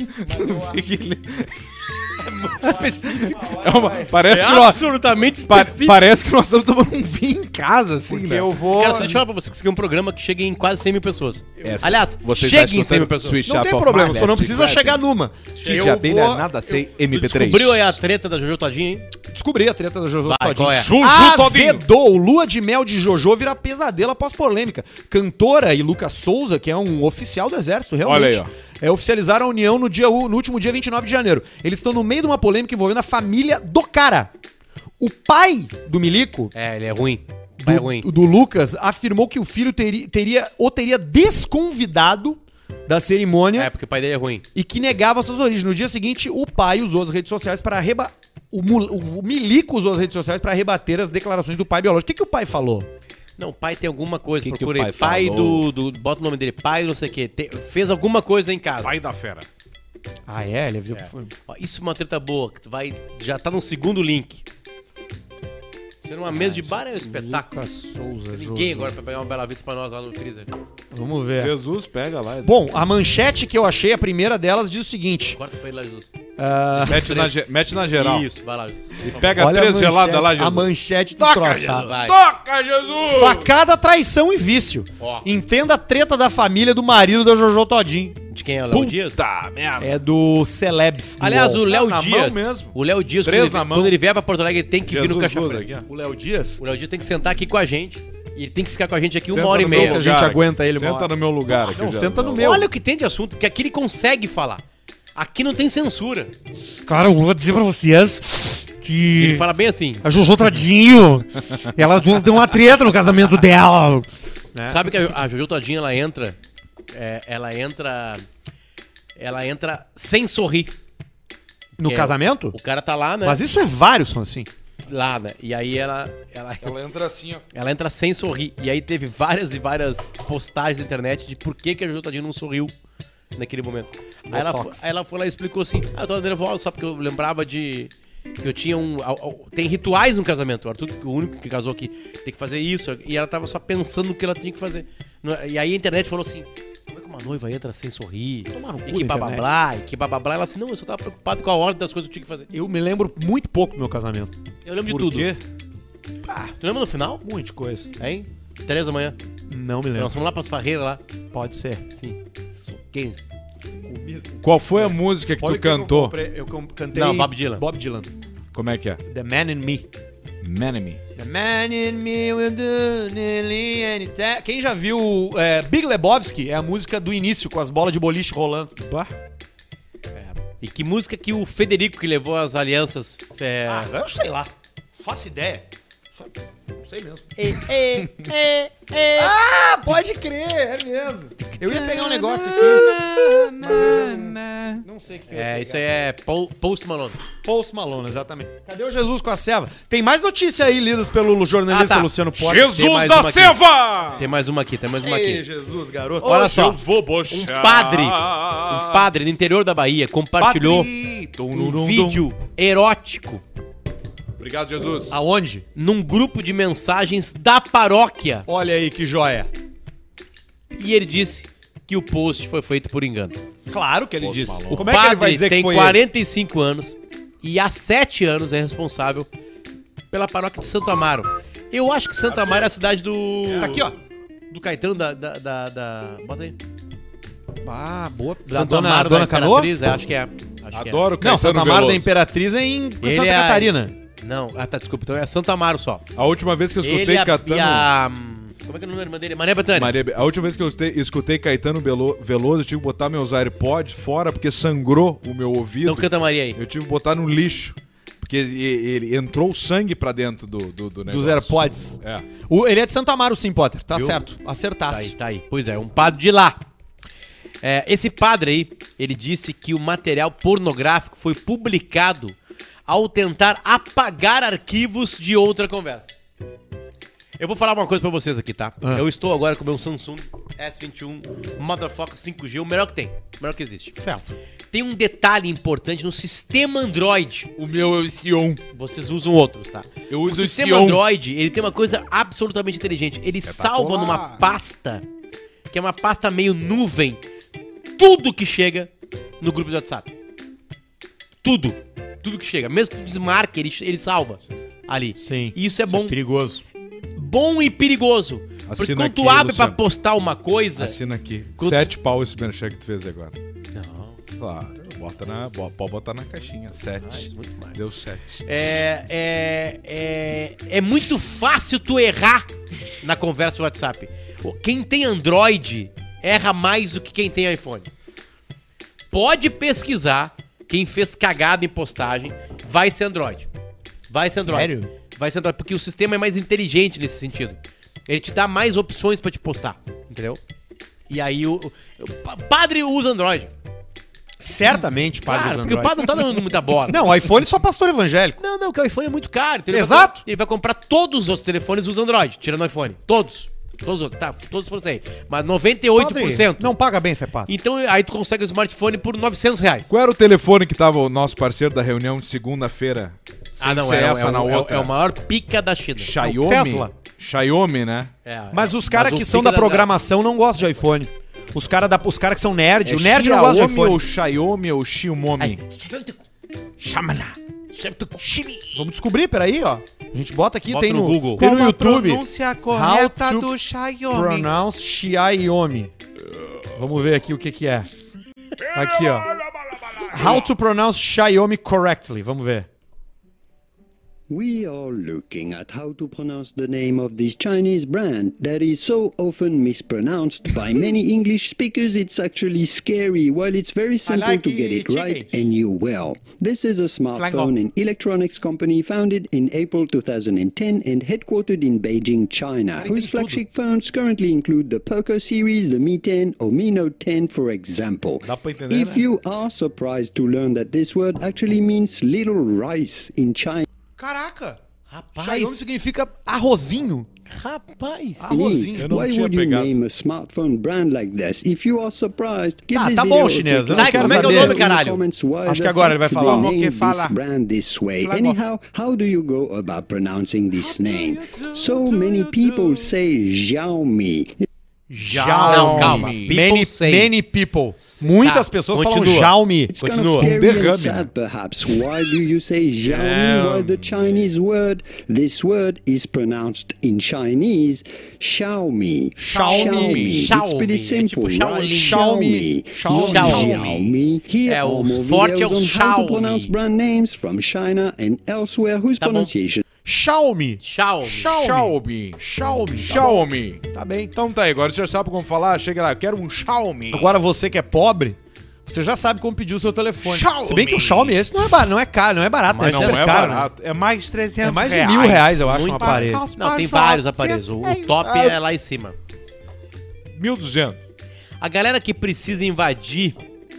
É uma- parece, É que nós, absolutamente pa- específico. parece que nós estamos tomando um vinho em casa, assim, Porque né? eu vou... Cara, só deixa eu falar pra vocês que isso aqui é um programa que chega em quase cem mil pessoas. É, Aliás, você chega está em cem mil escutando pessoas. Sweet Não Shop tem of problema, My só não Left precisa Regret. chegar numa. Kid de abelha, nada sei, M P três. Descobriu aí a treta da Jojo Todinho, hein? Descobri a treta da Jojo Vai, Todinho. qual é? Juju Todinho. Azedou. Lua de mel de Jojo vira pesadelo após polêmica. Cantora e Lucas Souza, que é um oficial do exército, realmente. Olha aí, ó. É, oficializaram a união no, dia, no último dia vinte e nove de janeiro. Eles estão no meio de uma polêmica envolvendo a família do cara. O pai do Milico, É, ele é ruim. O pai é ruim. do, do Lucas, afirmou que o filho teria, teria o teria desconvidado da cerimônia É, porque o pai dele é ruim. e que negava suas origens. No dia seguinte, o pai usou as redes sociais para reba... O, mul- o Milico usou as redes sociais para rebater as declarações do pai biológico. O que, que o pai falou? Não, o pai tem alguma coisa, Que que procura o aí. pai Pai falou? do, do. Bota o nome dele, pai não sei o quê. Te- fez alguma coisa em casa. Pai da fera. Ah, é? Ele viu que foi. Ó, isso é uma treta boa, que tu vai. Já tá no segundo link. Ser uma mesa de bar é um espetáculo. Lucas Souza, Ninguém agora pra pegar uma bela vista pra nós lá no freezer. Vamos ver. Jesus, pega lá. Bom, a manchete que eu achei, a primeira delas, diz o seguinte. Corta pra ele lá, Jesus. ah, Mete na, ge- mete na geral. Isso, vai lá, Jesus. E pega olha três a geladas lá, manchete- A Jesus. manchete do Toca, troço, tá? Jesus. Vai. Toca, Jesus! Facada, traição e vício. Ó. Entenda a treta da família do marido da Jojo Todinho. De quem é o Léo Dias? Tá, merda. É do Celebs. do Aliás, U O L. o Léo na Dias. mão mesmo. O Léo Dias, Três quando ele, na mão. quando ele vier pra Porto Alegre, ele tem que vir no Jesus Caixa usa Preta. aqui, ó. O Léo Dias? O Léo Dias tem que sentar aqui com a gente. E ele tem que ficar com a gente aqui Senta uma hora e no meu meia. se a lugar gente aqui. aguenta ele uma Senta hora. no meu lugar aqui. Não, Jesus. senta no meu. Olha o que tem de assunto, que aqui ele consegue falar. Aqui não tem censura. Cara, eu vou dizer pra vocês Ele que fala bem assim. a Jojo Todinho, ela deu uma treta no casamento dela. Sabe que a, a Jojo Todinho, ela entra... é, ela entra... Ela entra sem sorrir. No Que é- casamento? O cara tá lá, né? Mas isso é vários, são assim. Lá, né? E aí ela... Ela, Ela entra assim, ó. ela entra sem sorrir. E aí teve várias e várias postagens na internet de por que, que a Jojo Todinho não sorriu naquele momento. Aí ela, fo- aí ela foi lá e explicou assim: ah, eu tava nervosa só porque eu lembrava de... Que eu tinha um... au- au- Tem rituais no casamento. O Arthur, que é o único que casou aqui, tem que fazer isso. E ela tava só pensando no que ela tinha que fazer. No- E aí a internet falou assim... Como é que uma noiva entra sem sorrir? Tomar no cu E que da blá blá blá, e que blá blá blá. Ela assim, não, eu só tava preocupado com a ordem das coisas que eu tinha que fazer. Eu me lembro muito pouco do meu casamento. Eu lembro Por de tudo. quê? Tu lembra no final? Muita coisa. Hein? Três da manhã. Não me lembro. Nós fomos lá pras barreiras lá. Pode ser. Sim. Quem? Qual foi a música que Olha tu o que eu cantou? comprei. Eu, com- cantei... Não, Bob Dylan. Bob Dylan. Como é que é? The Man in Me. Manemy. The man in me will do nearly anything. Quem já viu é, Big Lebowski é a música do início, com as bolas de boliche rolando. Bah. E que música que o Federico que levou as alianças... É... Ah, eu sei lá. Faço ideia. Só- Não sei mesmo. é, é, é. Ah, pode crer, é mesmo. Eu ia pegar um negócio aqui, mas eu já não, não sei o que eu ia É, pegar. isso aí é Paul- Post Malone. Post Malone, exatamente. Cadê o Jesus com a Seva? Tem mais notícia aí lidas pelo jornalista Ah, tá. Luciano Porta. Tem Jesus mais da uma aqui. Seva! Tem mais uma aqui, tem mais uma Ei, aqui. Jesus, garoto. Olha Hoje só, eu vou bochar. um padre, um padre no interior da Bahia compartilhou Padre. Tum, um dum, dum, vídeo erótico Obrigado, Jesus. Aonde? num grupo de mensagens da paróquia. Olha aí que joia. E ele disse que o post foi feito por engano. Claro que ele Post disse. Malone. O Como é que ele vai padre dizer tem que foi quarenta e cinco anos e há sete anos é responsável pela paróquia de Santo Amaro. Eu acho que Santo Amaro é a cidade do... ele? Tá aqui, ó. Do Caetano da... da, da, da- Bota aí. Ah, boa. Da Santo dona, Amaro dona da Canoa? Imperatriz, é, acho que é. Acho que é. Adoro Não, Caetano Santo Amaro da Veloso. Imperatriz é em Ele Santa é a- Catarina. Não, ah tá, desculpa, então é Santo Amaro só. A última vez que eu escutei Ele e a, Caetano... e a... Como é que é o nome da irmã dele? Maria Bethânia. Maria, a última vez que eu escutei, escutei Caetano Belo- Veloso, eu tive que botar meus AirPods fora porque sangrou o meu ouvido. Então canta Maria aí. Eu tive que botar no lixo. Porque ele, ele entrou sangue pra dentro do, do, do negócio. Dos AirPods. É. O- ele é de Santo Amaro, sim, Potter. Tá Viu? certo. Tá aí, Acertasse. tá aí. Pois é, um padre de lá. É, esse padre aí, ele disse que o material pornográfico foi publicado ao tentar apagar arquivos de outra conversa. Eu vou falar uma coisa pra vocês aqui, tá? Ah. Eu estou agora com o meu Samsung S vinte e um Motherfucker cinco G, o melhor que tem, o melhor que existe. Certo. Tem um detalhe importante no sistema Android. O meu é o Sion. Vocês usam outros, tá? Eu O uso o sistema Sion. Android, ele tem uma coisa absolutamente inteligente. Ele salva numa pasta, que é uma pasta meio nuvem, tudo que chega no grupo de WhatsApp. Tudo. Tudo que chega. Mesmo que tu desmarque, ele, ele salva ali. Sim. E isso é bom. Perigoso. Bom e perigoso. Porque Assina quando tu aqui, abre pra Luciano. postar uma coisa... Assina aqui. Quanto- Sete pau esse merchan que tu fez agora. Não, Claro. Bota na, bo- pode botar na caixinha. Sete. mais, muito mais. Deu sete. É, é, é, é muito fácil tu errar na conversa do WhatsApp. Quem tem Android erra mais do que quem tem iPhone. Pode pesquisar. Quem fez cagada em postagem vai ser Android. Vai ser Android. Sério? Vai ser Android, porque o sistema é mais inteligente nesse sentido. Ele te dá mais opções pra te postar, entendeu? E aí o, o- o padre usa Android. Certamente, padre Claro, usa porque o Android. padre não tá dando muita bola. Não, o iPhone é só pastor evangélico. Não, não, porque o iPhone é muito caro. Então ele Exato. Vai, ele vai comprar todos os telefones usando Android, tirando o iPhone. Todos. Todos, os outros. Tá, todos foram aí. Mas noventa e oito por cento. Não paga bem, você padre. Então aí tu consegue o smartphone por novecentos reais. Qual era o telefone que tava o nosso parceiro da reunião de segunda-feira? Sem Ah, não, ser é, essa é, na o- é o- outra. é o maior pica da China. Xiaomi? Tesla. Xiaomi, né? É, Mas é. os caras o que são pica da programação não gostam de iPhone. Os caras os cara que são nerd, É o nerd não gosta de Xiaomi iPhone. ou Xiaomi ou Xiaomi? Ai. Chamala. Vamos descobrir, peraí, ó. A gente bota aqui, Bota tem no no, Google. tem no Qual a YouTube. pronúncia correta to do Xiaomi? Pronounce Xiaomi. Vamos ver aqui o que que é. Aqui, ó. How to pronounce Xiaomi correctly. Vamos ver. We are looking at how to pronounce the name of this Chinese brand that is so often mispronounced by many English speakers it's actually scary, while it's very simple like to get it chicken. right, and you will. This is a smartphone and electronics company founded in April two thousand ten and headquartered in Beijing, China, whose flagship phones currently include the Poco series, the Mi ten or Mi Note ten, for example. Dá pra entender, If né? you are surprised to learn that this word actually means little rice in China, Caraca! Rapaz. Xiaomi significa arrozinho. Rapaz. Arrozinho. Eu não why tinha would you pegado. name a smartphone brand like this? If you are surprised, give Tá, this tá video bom, a chinês, eu quick não like quero and saber. let me know Como é que é o nome, in the caralho? comments why Acho que the agora ele vai heck falar. they Como named que fala? this brand this way. Flagão. Anyhow, how do you go about pronouncing this name? So many people say Xiaomi. Xiaomi. Não, calma. People Many, say. many people. Muitas Tá, pessoas falam continua. Xiaomi. It's kind Continua. of scary derrame, and sad, perhaps. Why do you say Xiaomi while the Chinese word, this word is pronounced in Chinese, Xiaomi. Xiaomi. It's pretty Xiaomi. É simple, tipo right? Xiaomi. Xiaomi. Xiaomi. Here É, o are more forte é o videos on how to Xiaomi. pronounce brand names from China and elsewhere whose Tá bom. pronunciation Xiaomi. Xiaomi. Xiaomi. Xiaomi. Xiaomi. Tá bem. Então tá aí, agora você já sabe como falar. Chega lá, eu quero um Xiaomi. Agora você que é pobre, você já sabe como pedir o seu telefone. Xiaomi. Se bem que o Xiaomi esse não é, bar- não é caro, não é barato, Mas né? Não Super é caro, né? barato. É mais trezentos É mais de reais. mil reais, eu acho, um Muito aparelho. barato. Não, tem vários aparelhos. O, o top é lá em cima. mil e duzentos. A galera que precisa invadir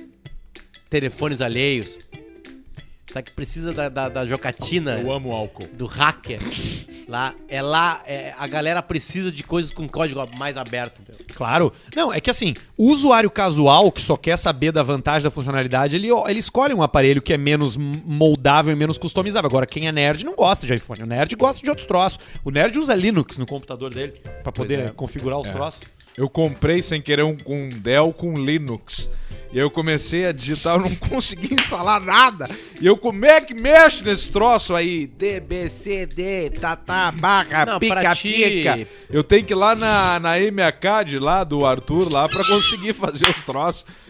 telefones alheios, sabe que precisa da, da, da jocatina Eu amo álcool. do hacker, lá, é lá, é, a galera precisa de coisas com código mais aberto. Entendeu? Claro. Não, é que assim, o usuário casual que só quer saber da vantagem da funcionalidade, ele, ele escolhe um aparelho que é menos moldável e menos customizável. Agora, quem é nerd não gosta de iPhone. O nerd gosta de outros troços. O nerd usa Linux no computador dele pra poder é. configurar os troços. Eu comprei sem querer um com Dell com Linux. E eu comecei a digitar, eu não consegui instalar nada. E eu, como é que mexe nesse troço aí? D, B, C, D, tatá, barra, Não, pica, pra ti- pica. Eu tenho que ir lá na, na M A C A D lá do Arthur lá pra conseguir fazer os troços.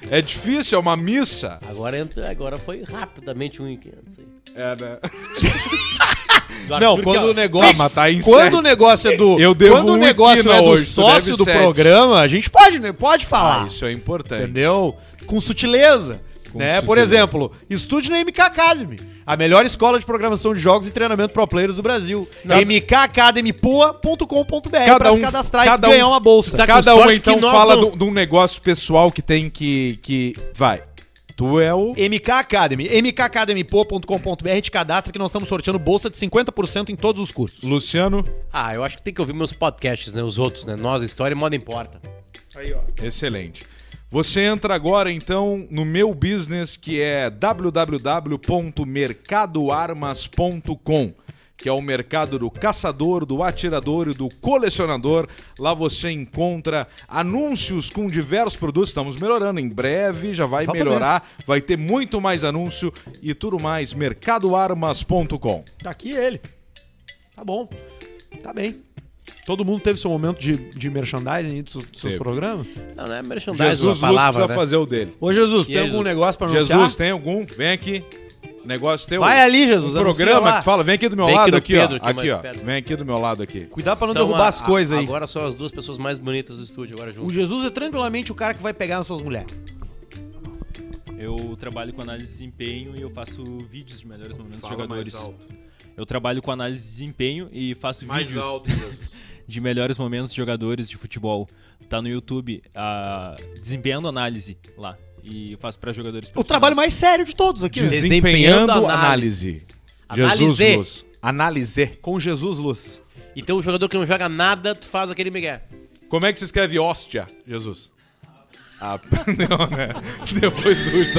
É difícil, é uma missa. Agora, entra, agora foi rapidamente um e quinhentos aí. É, né? Não, quando o negócio. Ah, mas tá em quando sete. o negócio é do. Eu devo quando o um negócio equina é do hoje, tu sócio deve do sete. programa, a gente pode, né, pode falar. Ah, isso é importante. Entendeu? Com sutileza. Com né? Por sutileza. exemplo, estude na M K Academy, a melhor escola de programação de jogos e treinamento pro players do Brasil. m k academy poa ponto com ponto b r Cada para se um- cadastrar cada e ganhar um- uma bolsa. Tá com Cada um sorte então que nós fala não- de um negócio pessoal que tem que. que... Vai. Tu é o. M K Academy, m k academy poa ponto com ponto b r, te cadastra que nós estamos sorteando bolsa de cinquenta por cento em todos os cursos. Luciano. Ah, eu acho que tem que ouvir meus podcasts, né? Os outros, né? Nós, História e Moda Importa. Excelente. Você entra agora então no meu business, que é w w w ponto mercado armas ponto com, que é o mercado do caçador, do atirador e do colecionador. Lá você encontra anúncios com diversos produtos. Estamos melhorando, em breve já vai Exatamente. melhorar, vai ter muito mais anúncio e tudo mais. mercado armas ponto com. Tá aqui ele. Tá bom. Tá bem. Todo mundo teve seu momento de, de merchandising aí dos, dos seus Teve. programas? Não, não é merchandising, Jesus uma Luz palavra, precisa né? fazer o dele. Ô, Jesus, E tem aí, algum Jesus? negócio pra anunciar? Jesus, tem algum? Vem aqui. Negócio teu. Vai ali, Jesus. Um anuncia programa lá. que fala, vem aqui do meu Vem aqui lado, no aqui, Pedro, ó. que é Aqui, mais ó. perto. Vem aqui do meu lado aqui. Cuidado pra não São derrubar a- as coisas aí. Agora são as duas pessoas mais bonitas do estúdio, agora O juntos. Jesus é tranquilamente o cara que vai pegar nessas mulheres. Eu trabalho com análise de desempenho e eu faço vídeos de melhores momentos dos jogadores. Eu trabalho com análise de desempenho e faço vídeos de melhores momentos de jogadores de futebol. Tá no YouTube, uh, Desempenhando Análise lá. E eu faço pra jogadores O trabalho mais sério de todos aqui. né? Desempenhando Desempenhando análise. Análise. Jesus Luz. Análise. Com Jesus Luz. Então o jogador que não joga nada, tu faz aquele migué. Como é que se escreve hóstia, Jesus? Ah, não, né? Depois do último.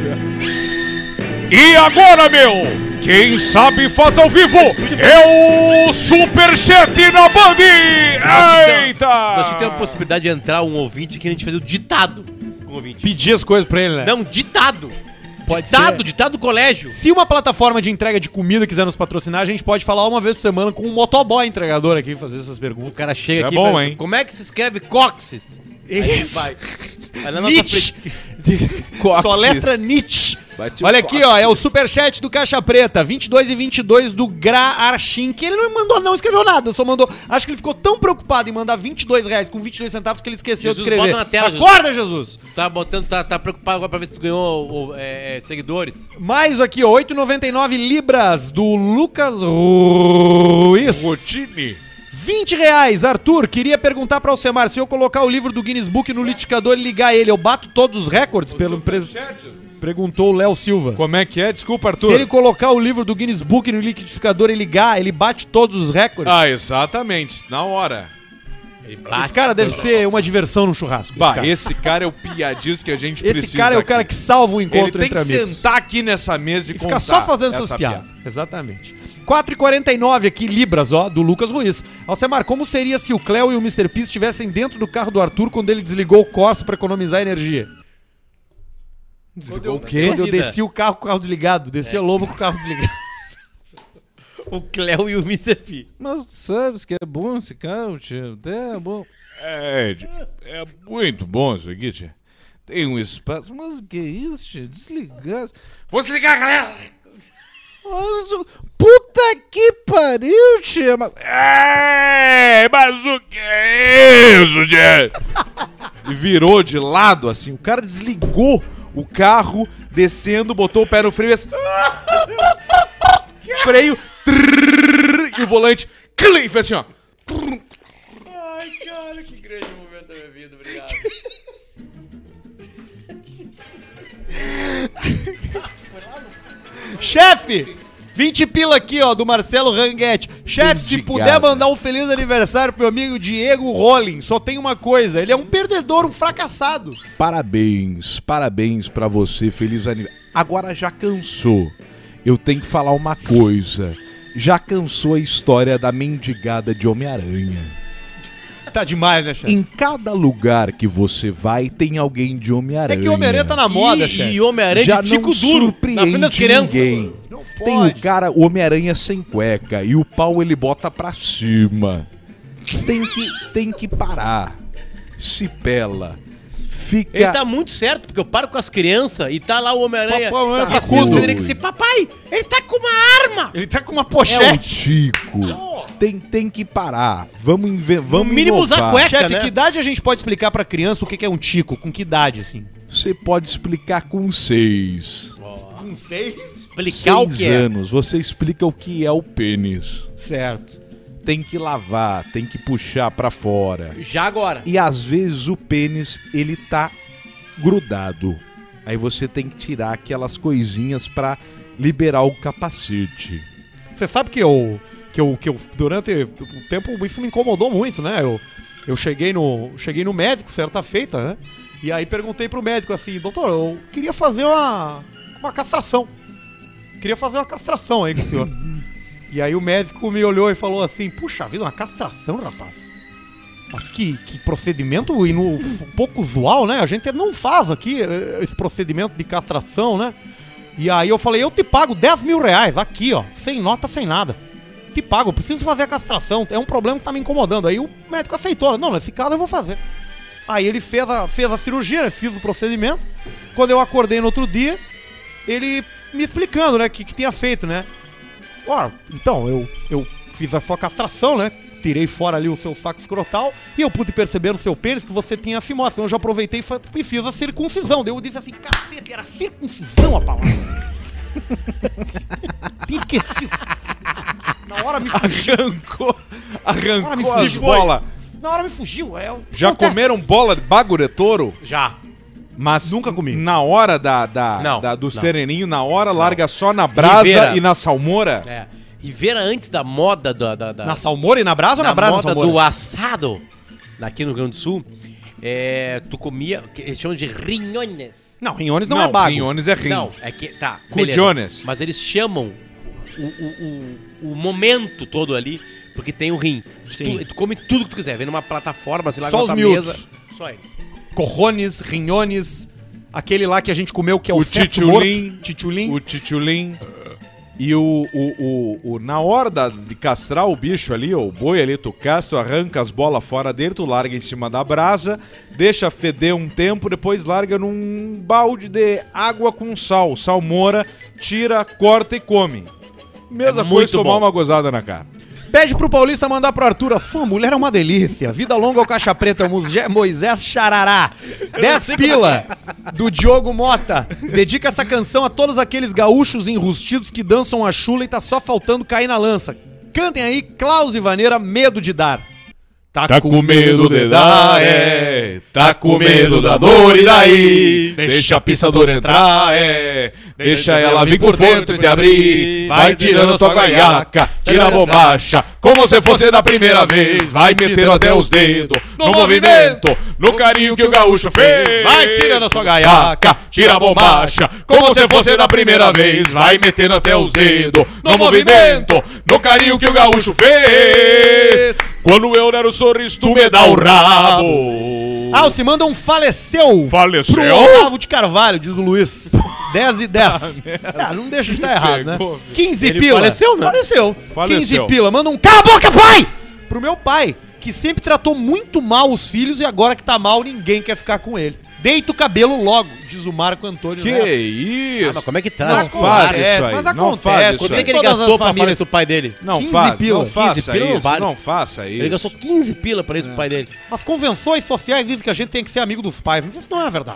E agora, meu? Quem sabe faz ao vivo é o Superchat na Band! Eita! Nós temos a possibilidade de entrar um ouvinte que a gente fazer o ditado com o ouvinte. Pedir as coisas pra ele, né? Não, ditado! Pode ditado, ser. ditado do colégio. Se uma plataforma de entrega de comida quiser nos patrocinar, a gente pode falar uma vez por semana com um motoboy entregador aqui fazer essas O perguntas. cara chega Isso é aqui bom, e vai, hein? como é que se escreve cóccix? Aí ele Isso. vai. Aí na nossa Nietzsche. frente- Só letra Nietzsche. Bate Olha o aqui, ó, é o superchat do Caixa Preta, vinte e dois e vinte e dois do Gra Archin, que ele não mandou, não escreveu nada, só mandou. Acho que ele ficou tão preocupado em mandar vinte e dois reais com vinte e dois centavos que ele esqueceu Jesus, de escrever. bota na tela, Acorda, Jesus! Tá botando, tá, tá preocupado agora pra ver se tu ganhou ou, é, é, seguidores. Mais aqui, ó, oito e noventa e nove libras do Lucas Ruiz. Rotini. vinte reais, Arthur, queria perguntar pra Alcemar, se eu colocar o livro do Guinness Book no liquidificador e ligar ele, eu bato todos os recordes pelo empresa? Perguntou o Léo Silva. Como é que é? Desculpa, Arthur. Se ele colocar o livro do Guinness Book no liquidificador e ligar, ele bate todos os recordes? Ah, exatamente. Na hora. Ele bate. Esse cara deve ser uma diversão no churrasco. Bah, esse cara, esse cara é o piadista que a gente Esse precisa cara é o aqui. cara que salva o Ele encontro tem entre que amigos. sentar aqui nessa mesa e, E ficar contar só fazendo essa essas piadas. Exatamente. quatro e quarenta e nove aqui, libras, ó, do Lucas Ruiz. Alcemar, como seria se o Cleo e o mister P estivessem dentro do carro do Arthur quando ele desligou o Corsa pra economizar energia? Desligou o quê? Quando eu desci o carro com o carro desligado. Desci a lobo com o carro desligado. O Cleo e o mister P. Mas tu sabes que é bom esse carro, tio. É bom. É, é muito bom isso aqui, tia. Tem um espaço. Mas o que é isso, tio? Desligar. Vou desligar, galera! Mas, tu- puta que pariu, tio. Mas... É, mas o que é isso, tia? E virou de lado, assim. O cara desligou o carro, descendo, botou o pé no freio e assim... freio... trrr, e o volante... clim, fez assim, ó. Ai, cara, que grande momento da minha vida, obrigado. Chefe! vinte pila aqui, ó, do Marcelo Ranguetti. Chefe, se Obrigado. puder mandar um feliz aniversário pro meu amigo Diego Rollins, só tem uma coisa, ele é um perdedor, um fracassado. Parabéns, parabéns pra você, feliz aniversário. Agora já cansou. Eu tenho que falar uma coisa. Já cansou a história da mendigada de Homem-Aranha. Tá demais, né, chefe? Em cada lugar que você vai, tem alguém de É Homem-Aranha. que o Homem-Aranha tá na moda, e, chefe. e Homem-Aranha Já de tico não duro, surpreende na frente das crianças. ninguém. Não Tem o cara, o Homem-Aranha sem cueca, e o pau ele bota pra cima. Tem que, tem que parar. Se pela. fica... Ele tá muito certo, porque eu paro com as crianças e tá lá o Homem-Aranha. Papai, não é Esse sacudo. Frederico assim, papai, ele tá com uma arma! Ele tá com uma É o pochete. Tico. Tem, tem que parar. Vamos inve- vamos No mínimo usar inovar. cueca. Chefe, né? que idade a gente pode explicar pra criança o que que é um tico? Com que idade, assim? Você pode explicar com seis. Com seis? Explicar o Seis que é. anos. Você explica o que é o pênis. Certo. Tem que lavar, tem que puxar pra fora. Já agora. E às vezes o pênis, ele tá grudado. Aí você tem que tirar aquelas coisinhas pra liberar o capacete. Você sabe que eu, que eu, que eu durante o tempo, isso me incomodou muito, né? Eu, eu cheguei, no, cheguei no médico, certa feita, né? E aí perguntei pro médico assim, doutor, eu queria fazer uma, uma castração. Queria fazer uma castração aí com o senhor. E aí o médico me olhou e falou assim, puxa vida, uma castração, rapaz. Mas que, que procedimento inu, pouco usual, né? A gente não faz aqui eh, esse procedimento de castração, né? E aí eu falei, eu te pago dez mil reais aqui, ó, sem nota, sem nada. Te pago, eu preciso fazer a castração, é um problema que tá me incomodando. Aí o médico aceitou, não, nesse caso eu vou fazer. Aí ele fez a, fez a cirurgia, né, fiz o procedimento. Quando eu acordei no outro dia, ele me explicando, né, o que, que tinha feito, né. Ó, então, eu, eu fiz a sua castração, né, tirei fora ali o seu saco escrotal e eu pude perceber no seu pênis que você tinha fimose. Então eu já aproveitei e fa- e fiz a circuncisão. Daí eu disse assim, cacete, era circuncisão a palavra. Tinha esquecido. Na hora me fugiu. Arrancou, Agora me arrancou as fugiu. bolas. Na hora me fugiu. É, Já acontece. comeram bola de baguretoro? Já. Mas Nunca comi. Na hora da, da, Não, da- dos não. tereninhos, na hora, larga só na brasa Rivera. e na salmoura? É. Rivera antes da moda da. da, da Na salmoura e na brasa ou na, na brasa moda salmoura? do assado, aqui no Rio Grande do Sul, é, tu comia, que eles chamam de rinhones. Não, rinhones não, é bago. Rinhones é rim. Não, é que, tá, beleza. Cudiones. Mas eles chamam o, o, o, o momento todo ali, porque tem o rim. Sim. Tu, tu come tudo que tu quiser, vem numa plataforma, sei lá, Só na os tua miúdos. mesa. Só eles. Corrones, rinhones, aquele lá que a gente comeu que é o, O feto titulim. morto. Titulim. O titulim. E o, o, o, o- na hora da- de castrar o bicho ali, ou o boi ali, tu castra, tu arranca as bolas fora dele, tu larga em cima da brasa, deixa feder um tempo, depois larga num balde de água com sal, salmoura, tira, corta e come. Mesma É coisa muito tomar bom. uma gozada na cara. Pede pro Paulista mandar pro Arthur. Sua mulher é uma delícia. Vida longa ao caixa preta. Muse- Moisés Charará. dez pila do Diogo Mota. Dedica essa canção a todos aqueles gaúchos enrustidos que dançam a chula e tá só faltando cair na lança. Cantem aí, Klaus e Vaneira, Medo de Dar. Tá com medo de dar, é. Tá com medo da dor, e daí? Deixa a pisadora entrar, é. Deixa ela vir por dentro e te abrir. Vai tirando a sua gaiaca, tira a bombacha, como se fosse da primeira vez. Vai metendo até os dedos no movimento, no carinho que o gaúcho fez. Vai tirando a sua gaiaca, tira a bombacha, como se fosse da primeira vez. Vai metendo até os dedos no movimento, no carinho que o gaúcho fez. Quando eu der o sorriso, tu me dá o rabo. Ah, se manda um faleceu. Faleceu? Pro Olavo de Carvalho, diz o Luiz. dez e dez. Ah, não deixa de estar errado, né? Pegou, quinze Ele pila. faleceu, né? Faleceu. Faleceu. quinze pila. Manda um cala a boca, pai! Pro meu pai, que sempre tratou muito mal os filhos e agora que tá mal, ninguém quer ficar com ele. Deita o cabelo logo, diz o Marco Antônio Que Neto. isso? Ah, mas como é que Não traz? Não faz acontece, isso aí, mas não acontece. faz isso Quanto aí. é que ele Todas as gastou pra famílias- falecer o pai dele? Não quinze faz, pila. não faça quinze pila não isso, vale. não faça isso. Ele gastou quinze pila pra isso pro pai dele. As convenções sociais dizem que a gente tem que ser amigo dos pais, mas isso não é verdade.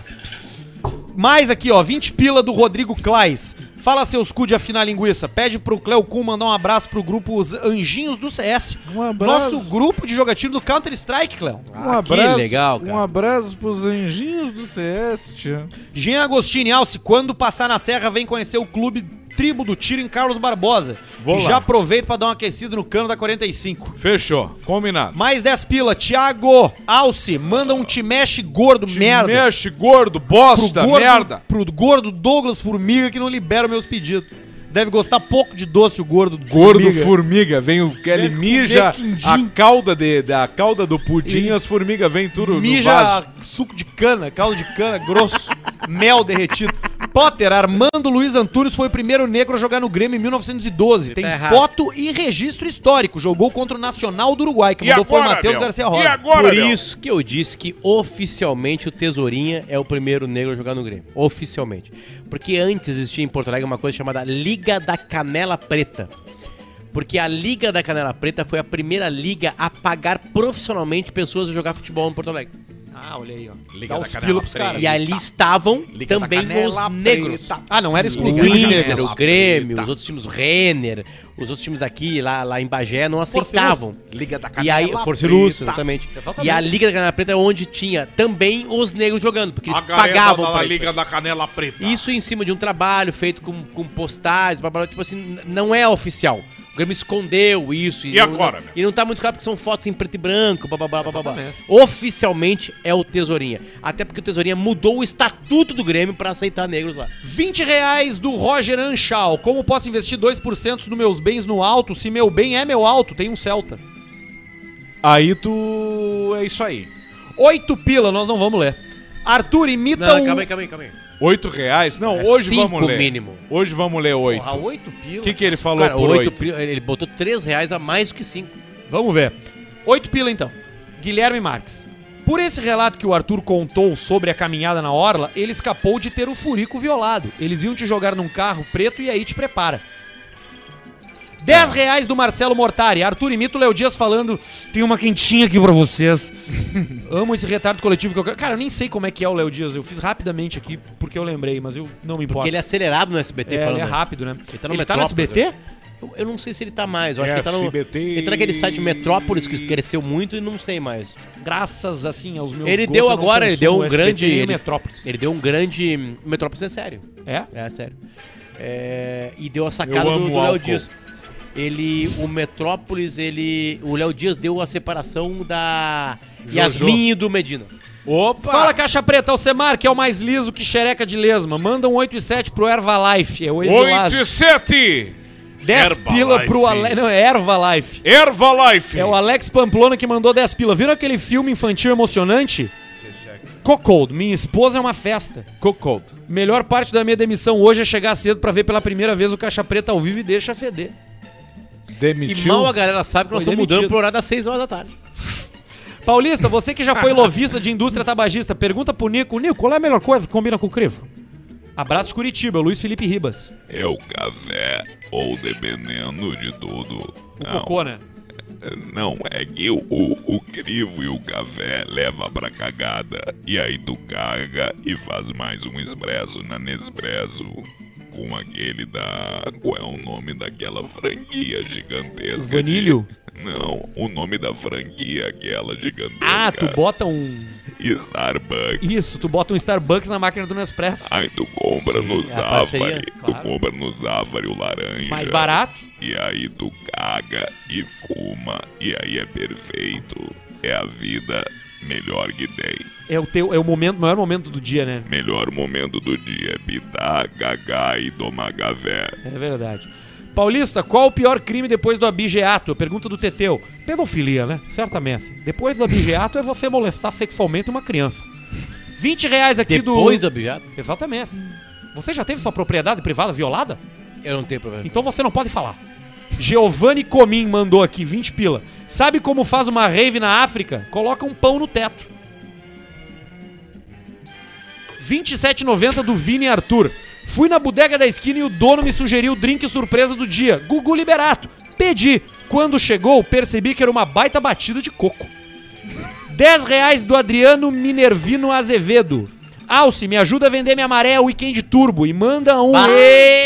Mais aqui, ó, vinte pila do Rodrigo Claes. Fala seus cu de afinar linguiça. Pede pro Cleo Kuhn mandar um abraço pro grupo Os Anjinhos do C S. Um abraço. Nosso grupo de jogatina do Counter-Strike, Cleo. Ah, que legal, cara. Um abraço pros anjinhos do C S, tia. Jean Agostini Alce, quando passar na serra, vem conhecer o clube Tribo do Tiro em Carlos Barbosa. Vou e lá. já aproveita pra dar uma aquecida no cano da quarenta e cinco. Fechou, combinado. Mais dez pila. Thiago Alce, manda um te mexe gordo, merda. Mexe, gordo, bosta, gordo, merda. Pro gordo Douglas Formiga que não libera meus pedidos. Deve gostar pouco de doce o gordo Gordo Formiga. formiga, vem o que ele Deve mija comer quindim. a cauda de, da cauda do pudim, Ele as formigas vêm tudo no Mija vaso. suco de cana, caldo de cana grosso, mel derretido. Potter, Armando Luiz Antunes foi o primeiro negro a jogar no Grêmio em mil novecentos e doze. Tem tá errado. foto e registro histórico. Jogou contra o Nacional do Uruguai, que E mandou foi o agora, Matheus meu? Garcia E Rosa. agora, Por meu? isso que eu disse que oficialmente o Tesourinha é o primeiro negro a jogar no Grêmio. Oficialmente. Porque antes existia em Porto Alegre uma coisa chamada Liga da Canela Preta. Porque a Liga da Canela Preta foi a primeira liga a pagar profissionalmente pessoas a jogar futebol em Porto Alegre. Ah, olha aí, ó. Liga Dá da os Canela pila pros Preta. caras. E ali estavam Liga da também Canela os negros. Preta. Ah, não era O exclusivo de Inter, negros. o Grêmio, os outros times, o Renner, os outros times daqui, lá, lá em Bagé, não aceitavam. Liga da E Canela aí, Força Luz, exatamente. Exatamente. E a Liga da Canela Preta é onde tinha também os negros jogando, porque eles A galera pagavam da pra Liga isso. da Canela Preta. Isso em cima de um trabalho feito com, com postais, blá, blá, blá, tipo assim, n- não é oficial. O Grêmio escondeu isso. E não, agora, não- meu? E não tá muito claro porque são fotos em preto e branco, blá, blá, blá, blá, blá, blá. Exatamente. Oficialmente é o Tesourinha. Até porque o Tesourinha mudou o estatuto do Grêmio pra aceitar negros lá. vinte reais do Roger Anchal. Como posso investir dois por cento dos meus bens no alto se meu bem é meu alto? Tem um Celta. Aí tu... É isso aí. Oito pila, nós não vamos ler. Arthur imita Não, o... calma aí, calma aí, calma aí. Oito reais? Não, É hoje cinco vamos ler. mínimo. Hoje vamos ler oito. Porra, oito pila. O que, que ele falou Cara, por oito oito? pri- ele botou três reais a mais do que cinco. Vamos ver. Oito pila, então. Guilherme Marques. Por esse relato que o Arthur contou sobre a caminhada na orla, ele escapou de ter o furico violado. Eles iam te jogar num carro preto e aí te prepara. Dez reais do Marcelo Mortari. Arthur imita o Léo Dias falando: tem uma quentinha aqui pra vocês. Amo esse retardo coletivo que eu quero. Cara, eu nem sei como é que é o Léo Dias. Eu fiz rapidamente aqui porque eu lembrei, mas eu não me importo. Porque ele é acelerado no S B T é, falando. ele é rápido, né? Ele tá no ele tá no S B Metrópolis, T? Eu, eu não sei se ele tá mais. Eu acho É, que ele tá no. S B T. Ele tá naquele site Metrópolis que cresceu muito e não sei mais. Graças, assim, aos meus Ele gostos, deu eu não agora, ele consumo deu um S B T grande. nem Ele, Metrópolis. ele deu um grande. O Metrópolis é sério. É? É sério. É, e deu a sacada Eu do amo do Léo álcool. Dias. Ele. O Metrópolis, ele. O Léo Dias deu a separação da Jojo. Yasmin e do Medina. Opa! Fala, Caixa Preta, Alcemar, que é o mais liso que xereca de lesma. Manda um oito e sete pro Herbalife. É o oito Evilásio. e sete! dez Herbalife. pila pro Ale... Não, é Herbalife. Herbalife! É o Alex Pamplona que mandou dez pila. Viram aquele filme infantil emocionante? Cocold, minha esposa é uma festa. Cocold. Melhor parte da minha demissão hoje é chegar cedo pra ver pela primeira vez o Caixa Preta ao vivo e deixa feder. E Demitiu. mal a galera sabe que nós Foi estamos mudando demitido. pro horário das seis horas da tarde. Paulista, você que já foi lobista de indústria tabagista, pergunta pro Nico. Nico, qual é a melhor coisa que combina com o crivo? Abraço de Curitiba, Luiz Felipe Ribas. É o café ou dependendo de tudo. O Não, cocô, né? não, é que o, o, o crivo e o café leva pra cagada. E aí tu caga e faz mais um expresso na Nespresso. Com aquele da... Qual é o nome daquela franquia gigantesca? de- Vanilho? Não, o nome da franquia aquela gigantesca. Ah, tu bota um... Starbucks. Isso, tu bota um Starbucks na máquina do Nespresso. Aí tu compra no é a Zafari, parceria, tu claro. compra no Zafari o laranja. Mais barato. E aí tu caga e fuma, e aí é perfeito. É a vida melhor que tem. É o teu, é o momento, maior momento do dia, né? Melhor momento do dia é pitar, cagar e tomar café. É verdade. Paulista, qual o pior crime depois do abigeato? Pergunta do Teteu. Pedofilia, né? Certamente. Depois do abigeato é você molestar sexualmente uma criança. vinte reais aqui Depois do do... objeto, Exatamente. Você já teve sua propriedade privada violada? eu não tenho problema. Então você não pode falar. Giovanni Comim mandou aqui vinte pila. Sabe como faz uma rave na África? Coloca um pão no teto. vinte e sete reais e noventa centavos do Vini Arthur. Fui na bodega da esquina e o dono me sugeriu o drink surpresa do dia, Gugu Liberato. Pedi. Quando chegou, percebi que era uma baita batida de coco. dez reais do Adriano Minervino Azevedo. Alce, me ajuda a vender minha maré Weekend Turbo e manda um... Ah.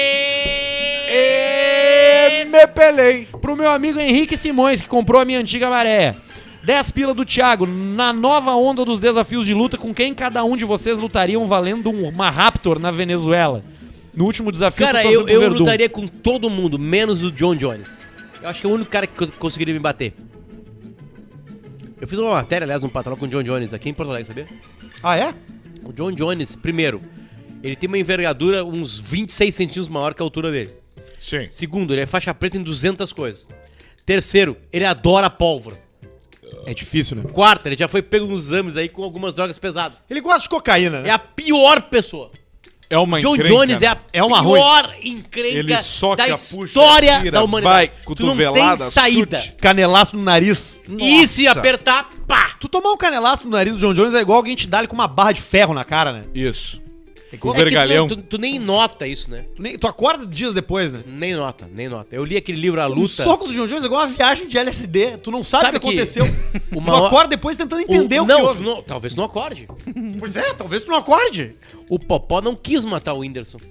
E... Me pelei. Pro meu amigo Henrique Simões, que comprou a minha antiga maré. dez pila do Thiago. Na nova onda dos desafios de luta, com quem cada um de vocês lutariam valendo um- uma Raptor na Venezuela? No último desafio... Cara, tu eu, torceu pro eu Verdun. lutaria com todo mundo, menos o John Jones. Eu acho que é o único cara que co- conseguiria me bater. Eu fiz uma matéria, aliás, num patrão com o John Jones aqui em Porto Alegre, sabia? Ah, é? O John Jones, primeiro, ele tem uma envergadura uns vinte e seis centímetros maior que a altura dele. Sim. Segundo, ele é faixa preta em duzentas coisas. Terceiro, ele adora pólvora. É difícil, né? Quarto, ele já foi pego nos exames aí com algumas drogas pesadas. Ele gosta de cocaína, É a pior pessoa. É uma John encrenca, Jones é a É uma pior encrenca Ele soca, da puxa, história tira, da humanidade. vai, Tu não tem cotovelada, saída. chute. Canelaço no nariz. E se Nossa. apertar, pá! Tu tomar um canelaço no nariz do John Jones é igual alguém te dar ele com uma barra de ferro na cara, né? Isso. É Com o que vergalhão. Tu, tu, tu nem nota isso, né? Tu, nem, tu acorda dias depois, né? Nem nota, nem nota. Eu li aquele livro A O Luta. soco do John Jones é igual uma viagem de L S D. Tu não sabe, Sabe o que que aconteceu. uma tu hora- acorda depois tentando entender o, o, que não, houve. tu não, talvez tu não acorde. Pois é, talvez tu não acorde. O Popó não quis matar o Whindersson.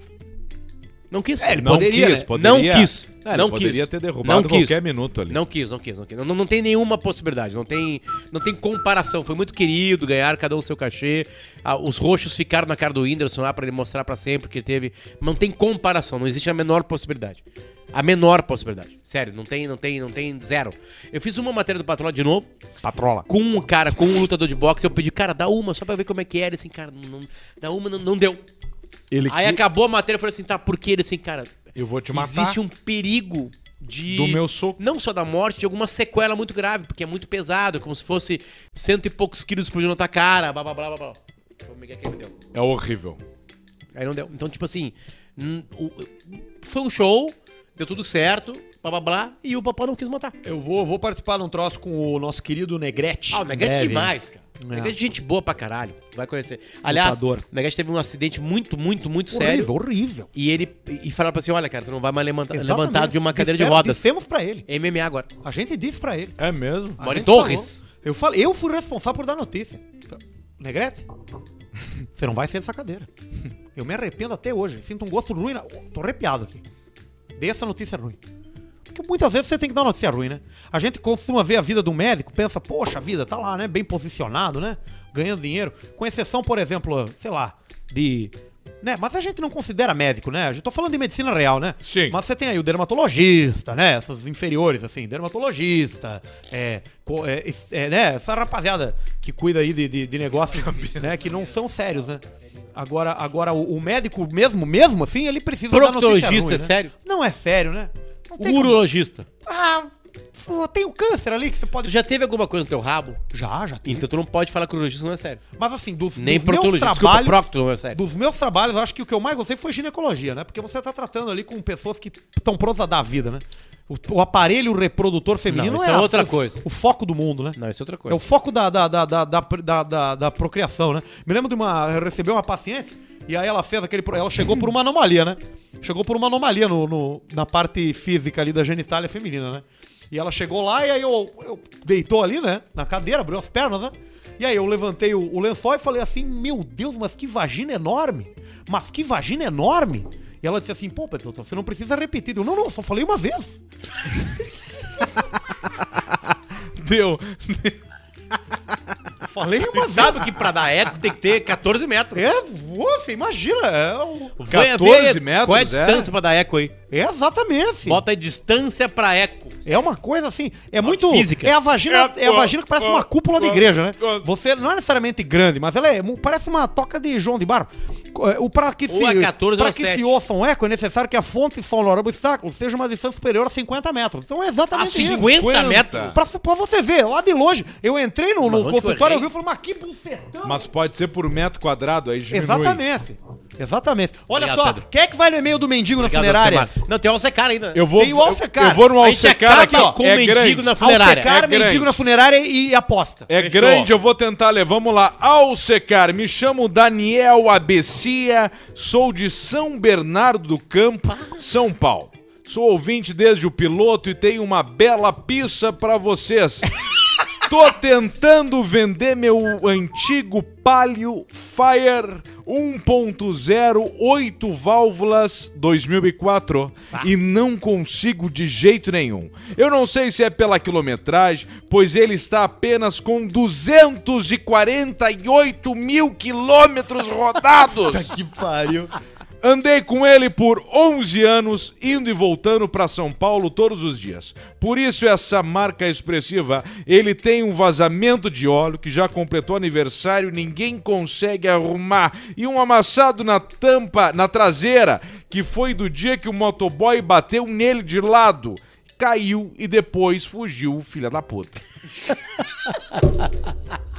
Não quis. É, ele Não poderia, quis, né? poderia. Não quis. É, ele não poderia quis. ter derrubado Não quis. qualquer minuto ali. Não quis, não quis, não quis. Não, não tem nenhuma possibilidade. Não tem, não tem comparação. Foi muito querido, ganhar cada um seu cachê. Ah, os roxos ficaram na cara do Whindersson lá pra ele mostrar pra sempre que ele teve. Não tem comparação. Não existe a menor possibilidade. A menor possibilidade. Sério, não tem, não tem, não tem zero. Eu fiz uma matéria do Patrola de novo. Patrola. Com um cara, com um lutador de boxe. Eu pedi, cara, dá uma só pra ver como é que era. Assim, cara, não, dá uma, não, não deu. Ele Aí que- acabou a matéria e falei assim, tá, por que ele assim, cara? Eu vou te matar. Existe um perigo de... Do meu soco. Não só da morte, de alguma sequela muito grave, porque é muito pesado, como se fosse cento e poucos quilos explodindo na tua cara, blá blá blá blá blá. Então, o Miguel que ele deu. É horrível. Aí não deu. Então, tipo assim, hum, o- foi um show, deu tudo certo, blá blá blá, e o papai não quis matar. Eu vou, vou participar de um troço com o nosso querido Negrete. Ah, o Negrete é Breve, demais, cara. O É. Negrete é gente boa pra caralho. Tu vai conhecer. Aliás, Lutador. o Negrete teve um acidente muito, muito, muito sério. Horrível, horrível. E ele e falaram pra assim: olha, cara, tu não vai mais levanta, Exatamente. levantar de uma cadeira Disseram- de rodas. Dissemos pra ele. M M A agora. A gente disse pra ele. É mesmo? A Mora em gente Torres. falou. Eu, falei, eu fui responsável por dar notícia. Negrete, você não vai sair dessa cadeira. Eu me arrependo até hoje. Sinto um gosto ruim. Na... Tô arrepiado aqui. Dê essa notícia ruim. Porque muitas vezes você tem que dar notícia ruim, né? A gente costuma ver a vida do médico, pensa, poxa, a vida tá lá, né? Bem posicionado, né? Ganhando dinheiro. Com exceção, por exemplo, sei lá, de... Né? Mas a gente não considera médico, né? A gente tô falando de medicina real, né? Sim. Mas você tem aí o dermatologista, né? Essas inferiores, assim, dermatologista, é, co- é, es- é, né? Essa rapaziada que cuida aí de, de, de negócios, né? Que não são sérios, né? Agora, agora o, o médico mesmo, mesmo assim, ele precisa dar notícia Proctologista ruim, é né? sério? Não é sério, né? Não tem como- Urologista. Ah, pô, tem o câncer ali que você pode... Tu já teve alguma coisa no teu rabo? Já, já tem. Então tu não pode falar que urologista não é sério. Mas assim, dos, Nem dos meus proctologista. Desculpa, trabalhos... procto não é sério. Dos meus trabalhos, eu acho que o que eu mais gostei foi ginecologia, né? Porque você tá tratando ali com pessoas que estão prontas a dar a vida, né? O, o aparelho reprodutor feminino Não, não, isso é, é a- outra o, coisa. o foco do mundo, né? Não, isso é outra É coisa. o foco da, da, da, da, da, da, da- da procriação, né? Me lembro de uma... Eu recebi uma paciente e aí ela fez aquele... pro- Ela chegou por uma anomalia, né? Chegou por uma anomalia no, no- na parte física ali da genitália feminina, né? E ela chegou lá e aí eu, eu deitou ali, né? Na cadeira, abriu as pernas, né? E aí eu levantei o, o lençol e falei assim, meu Deus, mas que vagina enorme! Mas que vagina enorme! E ela disse assim, pô, Pedro, você não precisa repetir. Eu, não, não, eu só falei uma vez. Deu. Eu falei uma vez. Sabe que pra dar eco tem que ter quatorze metros. É, você imagina, é, o- Vai quatorze ver metros, Qual é a é? distância pra dar eco aí? é exatamente. Bota a distância pra eco. É uma coisa assim, é muito física. É a vagina, é a vagina que parece uma cúpula de igreja, né? é. Você não é necessariamente grande, mas ela é, mu- parece uma toca de João de Barro. O para que Ou se é quatorze para ou é que sete. se ouça um eco é necessário que a fonte sonora do obstáculo seja uma distância superior a cinquenta metros. Então é A exatamente isso. cinquenta metros? Pra, pra você ver, lá de longe, eu entrei no, no onde consultório, eu eu vi e falei, mas que bucetão. Mas pode ser por metro quadrado, aí diminui. Exatamente. Exatamente. Olha Obrigado, só, Pedro. quem é que vai no e-mail do mendigo Obrigado, na funerária? Alcemar. Não, tem o Alcecar ainda. Eu vou, Tem o Alcecar. Eu, eu vou no A gente Alcecar acaba aqui, ó. com o É mendigo grande. na funerária. Alcecar, É mendigo grande. na funerária e, e aposta. É Fechou. grande, eu vou tentar ler. Vamos lá. Alcecar, me chamo Daniel Abecia, sou de São Bernardo do Campo, São Paulo. Sou ouvinte desde o piloto e tenho uma bela pizza pra vocês. Tô tentando vender meu antigo Palio Fire um ponto zero, oito válvulas dois mil e quatro e não consigo de jeito nenhum. Eu não sei se é pela quilometragem, pois ele está apenas com duzentos e quarenta e oito mil quilômetros rodados. Que pariu. Andei com ele por onze anos, indo e voltando para São Paulo todos os dias. Por isso essa marca expressiva, ele tem um vazamento de óleo que já completou aniversário, ninguém consegue arrumar, e um amassado na tampa, na traseira, que foi do dia que o motoboy bateu nele de lado. Caiu e depois fugiu, filha da puta.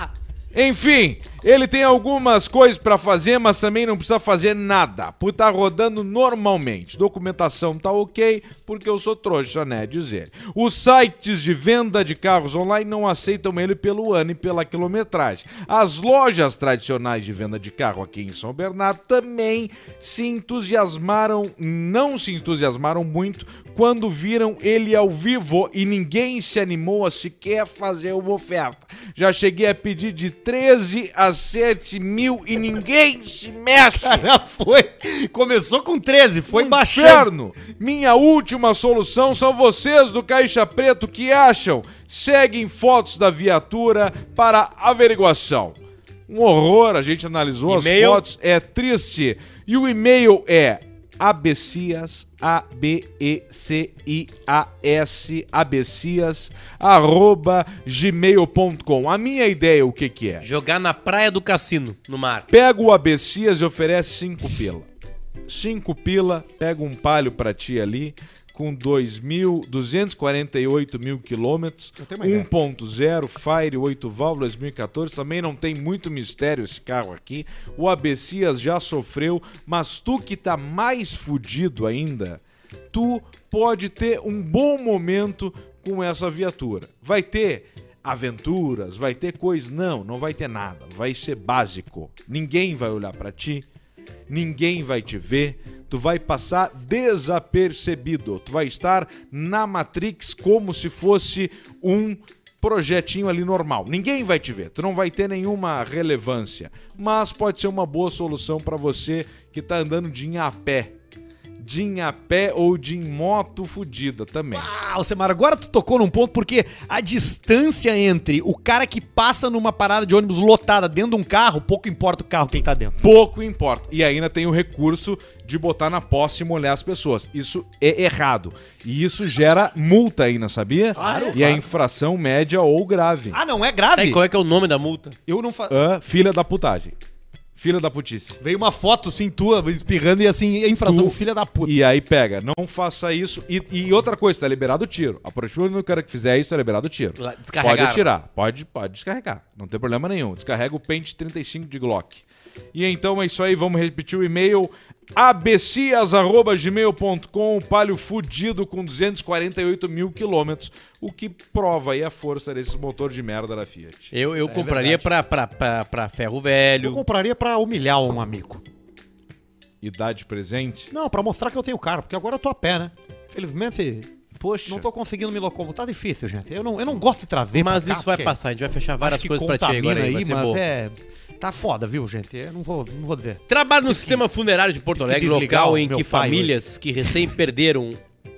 Enfim, ele tem algumas coisas pra fazer, mas também não precisa fazer nada, por tá rodando normalmente. Documentação tá ok, porque eu sou trouxa, né, diz ele. Os sites de venda de carros online não aceitam ele pelo ano e pela quilometragem. As lojas tradicionais de venda de carro aqui em São Bernardo também se entusiasmaram, não se entusiasmaram muito quando viram ele ao vivo e ninguém se animou a sequer fazer uma oferta. Já cheguei a pedir de treze a sete mil e ninguém se mexe. Cara, foi. Começou com treze, foi baixando. Inferno. Minha última solução são vocês do Caixa Preto que acham. Seguem fotos da viatura para averiguação. Um horror, a gente analisou as E-mail? fotos, é triste. E o e-mail é abecias, A B E C I A S, abecias, arroba gmail ponto com. A minha ideia, o que que é? Jogar na praia do cassino, no mar. Pega o Abecias e oferece cinco pila. Cinco pila, pega um palio pra ti ali, com dois mil duzentos e quarenta e oito mil quilômetros, um ponto zero, Fire, oito válvulas, dois mil e quatorze, também não tem muito mistério esse carro aqui. O Abecias já sofreu, mas tu que tá mais fudido ainda, tu pode ter um bom momento com essa viatura. Vai ter aventuras, vai ter coisas? Não, não vai ter nada. Vai ser básico. Ninguém vai olhar pra ti, ninguém vai te ver, tu vai passar desapercebido. Tu vai estar na Matrix como se fosse um projetinho ali normal. Ninguém vai te ver, tu não vai ter nenhuma relevância. Mas pode ser uma boa solução pra você que tá andando de a pé. De a pé ou de moto fudida também. Ah, Alcemar, agora tu tocou num ponto porque a distância entre o cara que passa numa parada de ônibus lotada dentro de um carro, pouco importa o carro que ele tá dentro. Pouco importa. E ainda tem o recurso de botar na posse e molhar as pessoas. Isso é errado. E isso gera multa ainda, sabia? Claro, e claro. a infração média ou grave. Ah, não é Tá, grave? e qual é que é o nome da multa? Eu não faço. Ah, filha da putagem. Filha da putice. Veio uma foto assim tua espirrando e assim, infração, Tu- filha da puta. E aí pega, não faça isso. E, e outra coisa, tá liberado o tiro. A partir do cara que fizer isso, tá liberado o tiro. Lá, descarregaram. Pode atirar, pode, pode descarregar. Não tem problema nenhum. Descarrega o pente trinta e cinco de Glock. E então é isso aí, vamos repetir o e-mail. abecias arroba gmail ponto com, palio fudido com duzentos e quarenta e oito mil quilômetros, o que prova aí a força desses motor de merda da Fiat. Eu, eu compraria pra, pra, pra, pra ferro velho. Eu compraria pra humilhar um amigo. Idade presente? Não, pra mostrar que eu tenho carro, porque agora eu tô a pé, né? Felizmente, Poxa. não tô conseguindo me locomover. Tá difícil, gente. Eu não, eu não gosto de trazer Mas pra cá, isso vai porque passar, a gente vai fechar várias acho que coisas pra ti agora contamina aí, vai ser mas bom. é... Tá foda, viu, gente? Eu não vou, não vou ver. Trabalho no sistema funerário de Porto tive que Alegre, desligar local o em meu que pai famílias que recém perderam... O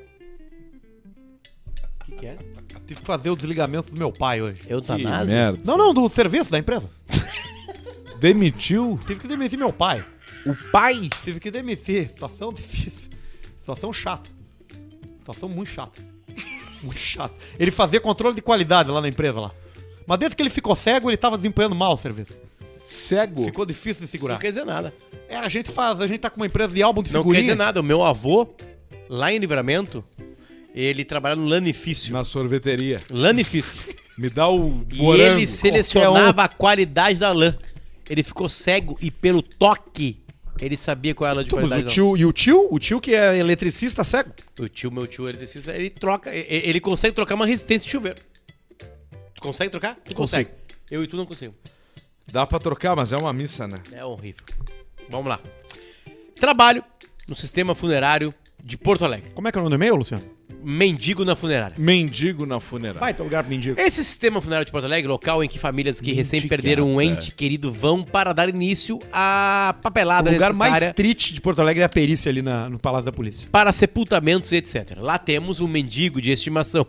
que que é? Tive que fazer o desligamento do meu pai hoje. Eutanásia? Merda. Não, não, do serviço da empresa. Demitiu Tive que demitir meu pai. o pai? Tive que demitir. Situação difícil. Situação chata. Situação muito chata. Muito chata. Ele fazia controle de qualidade lá na empresa lá. Mas desde que ele ficou cego, ele tava desempenhando mal o serviço. Cego? Ficou difícil de Isso segurar. não quer dizer nada. É, a gente faz, a gente tá com uma empresa de álbum de Não quer figurinha. dizer nada. O meu avô, lá em Livramento, ele trabalha no Lanifício. Na sorveteria. Lanifício. Me dá o E morango. ele selecionava a qualidade da lã. Ele ficou cego e pelo toque ele sabia qual era a lã de Mas qualidade o da tio, e o tio? O tio que é eletricista cego? lã. O tio, meu tio eletricista, ele troca, e- ele consegue trocar uma resistência de chuveiro. Tu consegue trocar? Tu consegue. Eu e tu não consigo. Dá pra trocar, mas é uma missa, né? É horrível. Vamos lá. Trabalho no sistema funerário de Porto Alegre. Como é que é o nome do e-mail, Luciano? Mendigo na funerária. Mendigo na funerária. Vai ter lugar pro mendigo. Esse sistema funerário de Porto Alegre, local em que famílias que recém perderam um ente querido vão para dar início à O papelada lugar mais necessária triste de Porto Alegre é a perícia ali na- no Palácio da Polícia. para sepultamentos, etcétera. Lá temos um mendigo de estimação.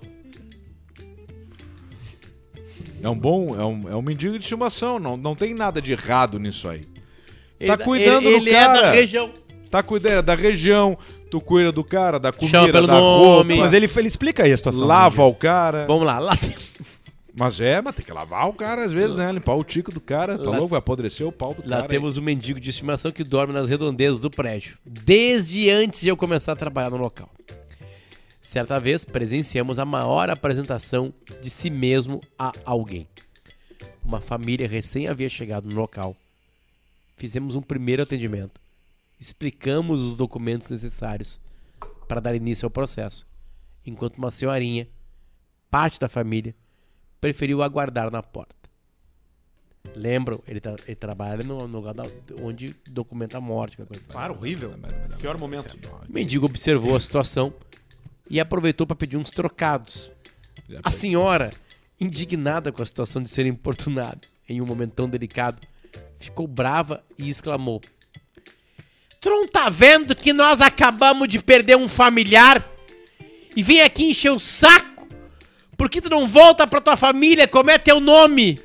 É um bom, é um, é um mendigo de estimação, não, não tem nada de errado nisso aí. Ele, cuidando ele, do ele cara. é da região. Tá cuidando da região, tu cuida do cara, da Chama comida, pelo da nome. roupa, Mas ele, ele explica aí a situação. lava o cara. Vamos lá. Lá, Mas é, mas tem que lavar o cara às vezes, né? Limpar o tico do cara, tá Lá- louco? Vai apodrecer o pau do lá cara. temos um mendigo de estimação que dorme nas redondezas do prédio. Desde antes de eu começar a trabalhar no local. Certa vez, presenciamos a maior apresentação de si mesmo a alguém. Uma família recém havia chegado no local. Fizemos um primeiro atendimento. Explicamos os documentos necessários para dar início ao processo, enquanto uma senhorinha, parte da família, preferiu aguardar na porta. Lembram? Ele, tá, ele trabalha no, no lugar da, onde documenta a morte. Coisa. Claro, horrível. Pior momento. O mendigo observou a situação e aproveitou para pedir uns trocados. A senhora, indignada com a situação de ser importunada em um momento tão delicado, ficou brava e exclamou: tu não tá vendo que nós acabamos de perder um familiar e vem aqui encher o saco? Por que tu não volta pra tua família? Como é teu nome?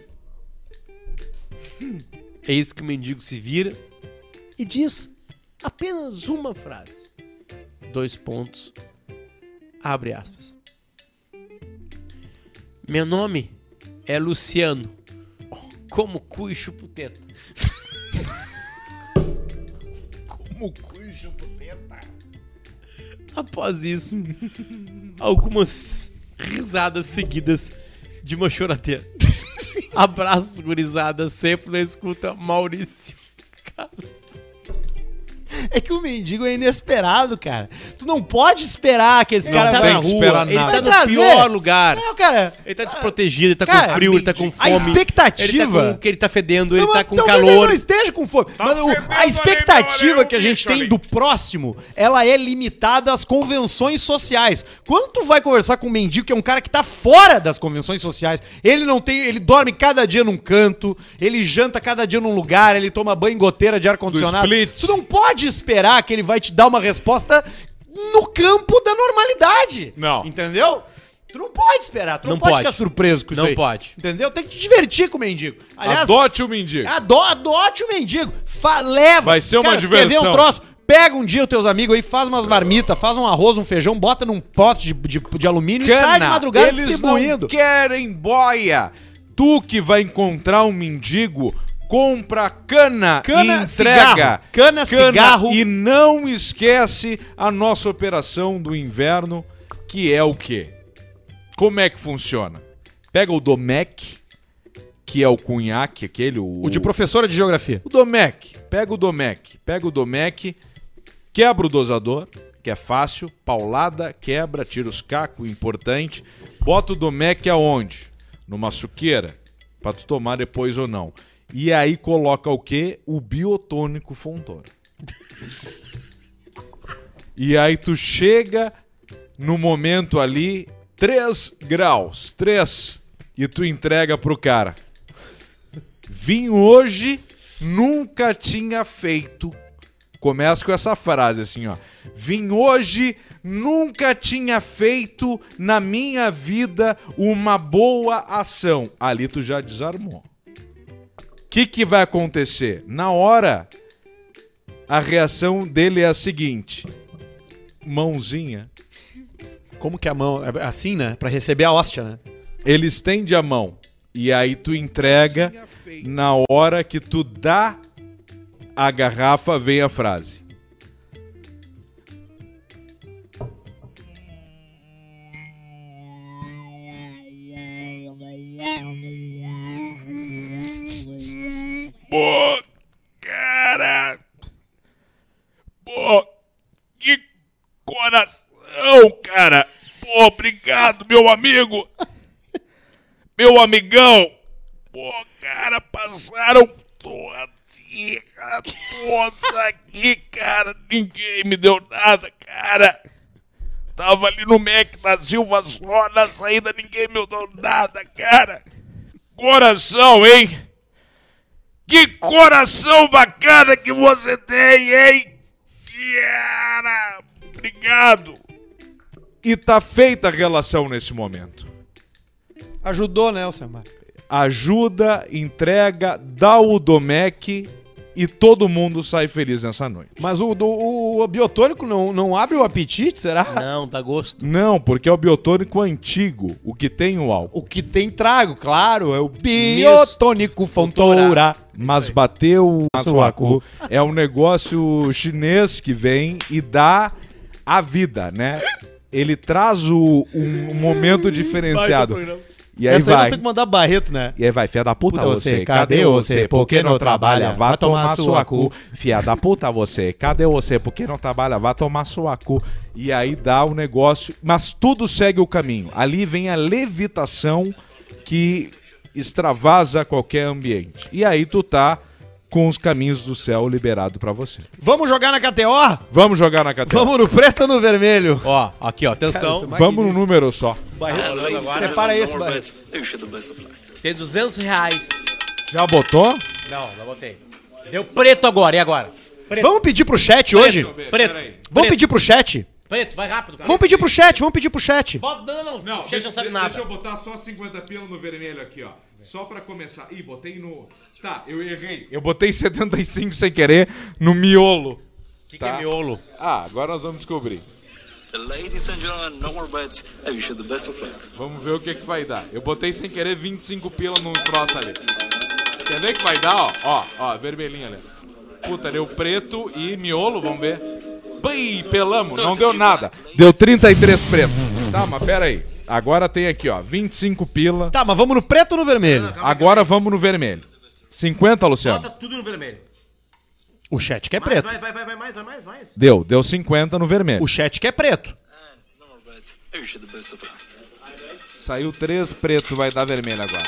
É isso que o mendigo se vira e diz apenas uma frase. Dois pontos. Abre aspas. Meu nome é Luciano. Como cu e chuputeta. Como cu e chuputeta. Após isso, algumas risadas seguidas de uma choradeira. Abraços, gurizadas, sempre na escuta, Maurício. Cara. É que o mendigo é inesperado, cara. Tu não pode esperar que esse Não cara tá vai na na rua, rua. ele tá Vai no trazer. pior lugar. Não, cara. Ele tá desprotegido, ele tá Cara, com frio, ele tá com fome. a expectativa- Ele tá com que ele tá fedendo, ele Não, tá mas com talvez ele calor. não esteja com fome. Mas o- fedendo a ali, expectativa meu que a gente bicho tem ali. do próximo, ela é limitada às convenções sociais. Quando tu vai conversar com um mendigo, que é um cara que tá fora das convenções sociais, ele não tem, ele dorme cada dia num canto, ele janta cada dia num lugar, ele toma banho em goteira de ar-condicionado. Do split. Tu não pode esperar que ele vai te dar uma resposta no campo da normalidade. Não. Entendeu? Tu não pode esperar, tu não, Não pode, pode. ficar surpreso com isso Não aí. pode. Entendeu? Tem que te divertir com o mendigo. Aliás, Adote o mendigo. ado- adote o mendigo. Fa leva. Vai ser uma Cara, Quer ver diversão. um troço? Pega um dia os teus amigos aí, faz umas marmitas, faz um arroz, um feijão, bota num pote de, de, de alumínio e sai de madrugada eles distribuindo. não querem boia. Tu que vai encontrar um mendigo, compra cana, Cana, e entrega. cigarro. Cana, cigarro. E não esquece a nossa operação do inverno, que é o quê? Como é que funciona? Pega o Domec, que é o cunhaque, aquele... O, O de professora de geografia. O Domec. Pega o Domec. Pega o Domec, quebra o dosador, que é fácil, paulada, quebra, tira os cacos, importante. Bota o Domec aonde? Numa suqueira, pra tu tomar depois ou não. E aí coloca o quê? O biotônico Fontoura. E aí tu chega no momento ali, três graus, três, e tu entrega pro cara. Vim hoje, nunca tinha feito. Começa com essa frase assim, ó. Vim hoje, nunca tinha feito na minha vida uma boa ação. Ali tu já desarmou. O que que vai acontecer? Na hora, a reação dele é a seguinte. Mãozinha. Como que a mão... é assim, né? Pra receber a hóstia, né? Ele estende a mão. E aí tu entrega. Na hora que tu dá a garrafa, vem a frase. Pô, cara. Pô, que coração, cara. Pô, obrigado, meu amigo. Meu amigão. Pô, cara, passaram todos, todos aqui, cara. Ninguém me deu nada, cara. Tava ali no Mac da Silva só, na saída ninguém me deu nada, cara. Coração, hein? Que coração bacana que você tem, hein? Cara, obrigado. E tá feita a relação nesse momento. Ajudou, né, Alcemar? Ajuda, entrega, dá o Domec e todo mundo sai feliz nessa noite. Mas o, do, o, o biotônico não, não abre o apetite, será? Não, dá gosto. Não, porque é o biotônico antigo, o que tem o álcool. O que tem trago, claro, é o biotônico Fontoura. Mas bateu o sovaco. É um negócio chinês que vem e dá a vida, né? Ele traz o, um, um momento diferenciado. E aí Essa aí vai. você tem que mandar Barreto, né? E aí vai, fia da puta, Puta você, você, cadê cadê você? você? Por que não trabalha? Vá tomar sua cu. cu. Fia da puta, você, cadê você? Por que não trabalha? Vá tomar sua cu. E aí dá o negócio, mas tudo segue o caminho. Ali vem a levitação que extravasa qualquer ambiente. E aí tu tá com os caminhos do céu liberado pra você. Vamos jogar na K T O? Vamos jogar na categoria. Vamos no preto ou no vermelho? Ó, aqui, ó, atenção. Vamos no número só. Barreto, separa esse, Barreto. Tem duzentos reais. Já botou? Não, não botei. Deu preto agora, e agora? Preto. Vamos pedir pro chat hoje? Preto. Vamos Preto. pedir pro chat? Preto, vai rápido. Vamos pedir pro chat, vamos pedir pro chat. Bota, não, não, não. O chat não sabe nada. Deixa eu botar só cinquenta pila no vermelho aqui, ó. Só pra começar. Ih, botei no... Tá, eu errei. Eu botei setenta e cinco sem querer no miolo. O que, Tá. que é miolo? Ah, agora nós vamos descobrir. Ladies and gentlemen, no more bets. I wish you the best of luck. Vamos ver o que que vai dar. Eu botei sem querer vinte e cinco pila no troço ali. Quer ver que vai dar, ó? Ó, ó, vermelhinho ali. Puta, deu preto e miolo, vamos ver. Bem, pelamos, não deu nada. Deu trinta e três pretos. Tá, mas pera aí. Agora tem aqui, ó, vinte e cinco pila. Tá, mas vamos no preto ou no vermelho? Agora vamos no vermelho. cinquenta, Luciano? Bota tudo no vermelho. O chat quer Mais, preto. vai, vai, vai, vai mais, vai mais, mais. Deu, deu cinquenta no vermelho. O chat quer preto. And no more bets. I wish you the best of luck. Saiu três preto, vai dar vermelho agora.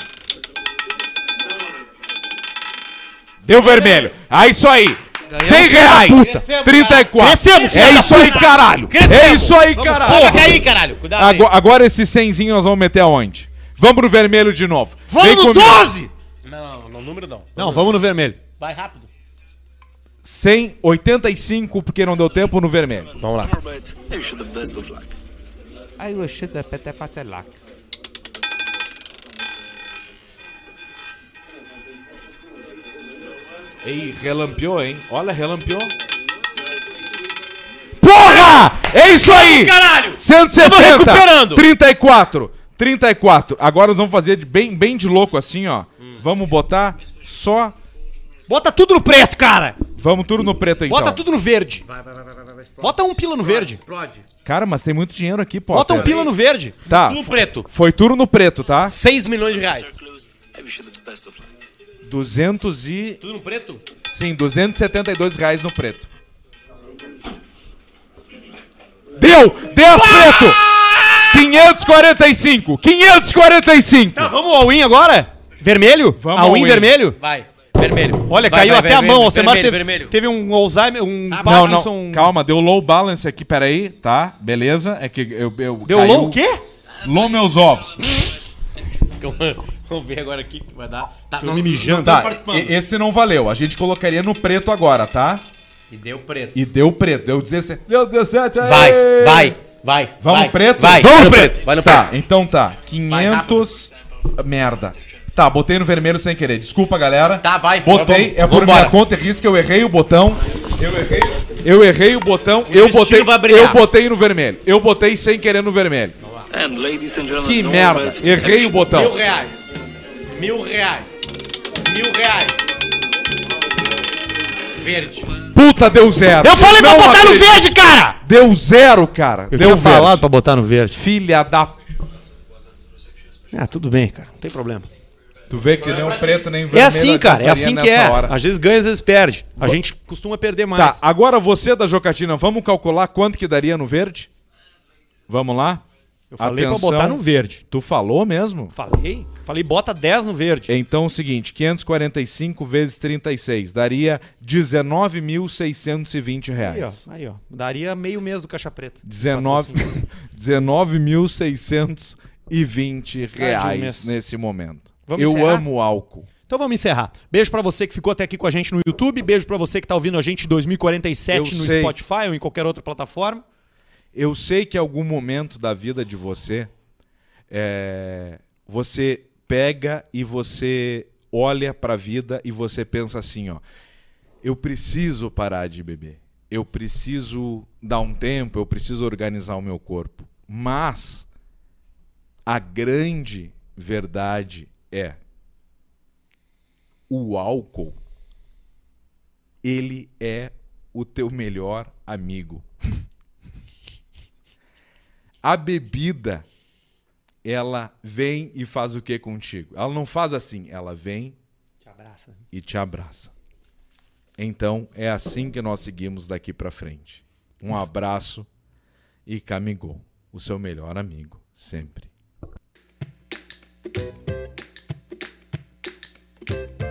Deu vermelho. Ah, isso aí. cem reais. Crescemos, trinta e quatro. Crescemos, É filha isso da aí, caralho. Crescemos. É isso aí, caralho. Porra, cair, caralho. Cuidado aí. Agora, agora esse cenzinho nós vamos meter aonde? Vamos no vermelho de novo. Vamos no comigo. doze! Não, no número não. Não, vamos no vermelho. Vai rápido. cem, oitenta e cinco, porque não deu tempo no vermelho. Vamos lá. No more bets. I wish you the best of luck. I wish the better for luck. Ei, relampeou, hein? Olha, relampeou. Porra! É isso aí! Caralho! cento e sessenta! Tamo recuperando! trinta e quatro! trinta e quatro. Agora nós vamos fazer de bem, bem de louco assim, ó. Vamos botar só... Bota tudo no preto, cara! Vamos tudo no preto então. Bota tudo no verde. Vai, vai, vai, vai, vai, vai. Explode. Bota um pila no verde. Explode. Cara, mas tem muito dinheiro aqui, pô. Bota um pila no verde. Tá, Tudo preto. foi tudo no preto, tá? seis milhões de reais. Closed. I wish you the best of luck. duzentos e... Tudo no preto? Sim, duzentos e setenta e dois reais no preto. Deu! dez preto! quinhentos e quarenta e cinco! quinhentos e quarenta e cinco! Tá, vamos ao win agora? Vermelho? Vamos All ao in win. vermelho? Vai. Vermelho. Olha, Vai, caiu vai, até vai, a mão. vermelho, O Semar teve, vermelho. teve um Alzheimer, um Não, Parkinson. não, calma, deu low balance aqui, peraí, tá? Beleza? É que eu... eu Deu caiu- low o quê? Low meus ovos. Vamos ver agora aqui o que vai dar. Tá, Tô me mijando. Tá, participando. e- esse não valeu. A gente colocaria no preto agora, tá? E deu preto. E deu preto, deu dezessete. Deu dezessete, aí! Vai, vai, vai. Vamos vai, preto? Vai, Vamos vai no preto. preto. Vai no Tá, preto. então tá. quinhentos... Merda. Tá, botei no vermelho sem querer. Desculpa, galera. Tá, vai. Botei, Vamos- é por vambora. minha conta e risco, eu errei o botão. Eu errei, eu errei o botão. eu destino botei, vai brilhar. eu botei no vermelho. Eu botei sem querer no vermelho. And ladies and gentlemen, Que no more merda. bets. Errei o botão. Mil reais. Mil reais. Mil reais. Verde. Puta, deu zero. Eu falei pra Não botar no acredito. verde, cara! Deu zero, cara. Eu deu tinha verde. falado pra botar no verde. Filha da... Ah, tudo bem, cara. Não tem problema. Tu vê que nem o preto nem o vermelho. É assim, cara. É assim que é. nessa hora. Às vezes ganha, às vezes perde. A gente costuma perder Tá, mais. agora você da Jocatina, vamos calcular quanto que daria no verde? Vamos lá? Eu falei Atenção. pra botar no verde. Tu falou mesmo? Falei? Falei, bota dez no verde. Então é o seguinte, quinhentos e quarenta e cinco vezes trinta e seis daria dezenove mil seiscentos e vinte Aí, reais. ó. Aí, ó. Daria meio mês do Caixa Preta. dezenove mil seiscentos e vinte reais mês. nesse momento. Vamos Eu encerrar? amo álcool. Então vamos encerrar. Beijo pra você que ficou até aqui com a gente no YouTube. Beijo pra você que tá ouvindo a gente em dois mil e quarenta e sete Eu no sei. Spotify ou em qualquer outra plataforma. Eu sei que em algum momento da vida de você, é, você pega e você olha pra vida e você pensa assim, ó, eu preciso parar de beber, eu preciso dar um tempo, eu preciso organizar o meu corpo. Mas a grande verdade é, o álcool, ele é o teu melhor amigo. A bebida, ela vem e faz o que contigo? Ela não faz assim, ela vem Te abraça. e te abraça. Então, é assim que nós seguimos daqui pra frente. Um abraço e Camigol, o seu melhor amigo, sempre.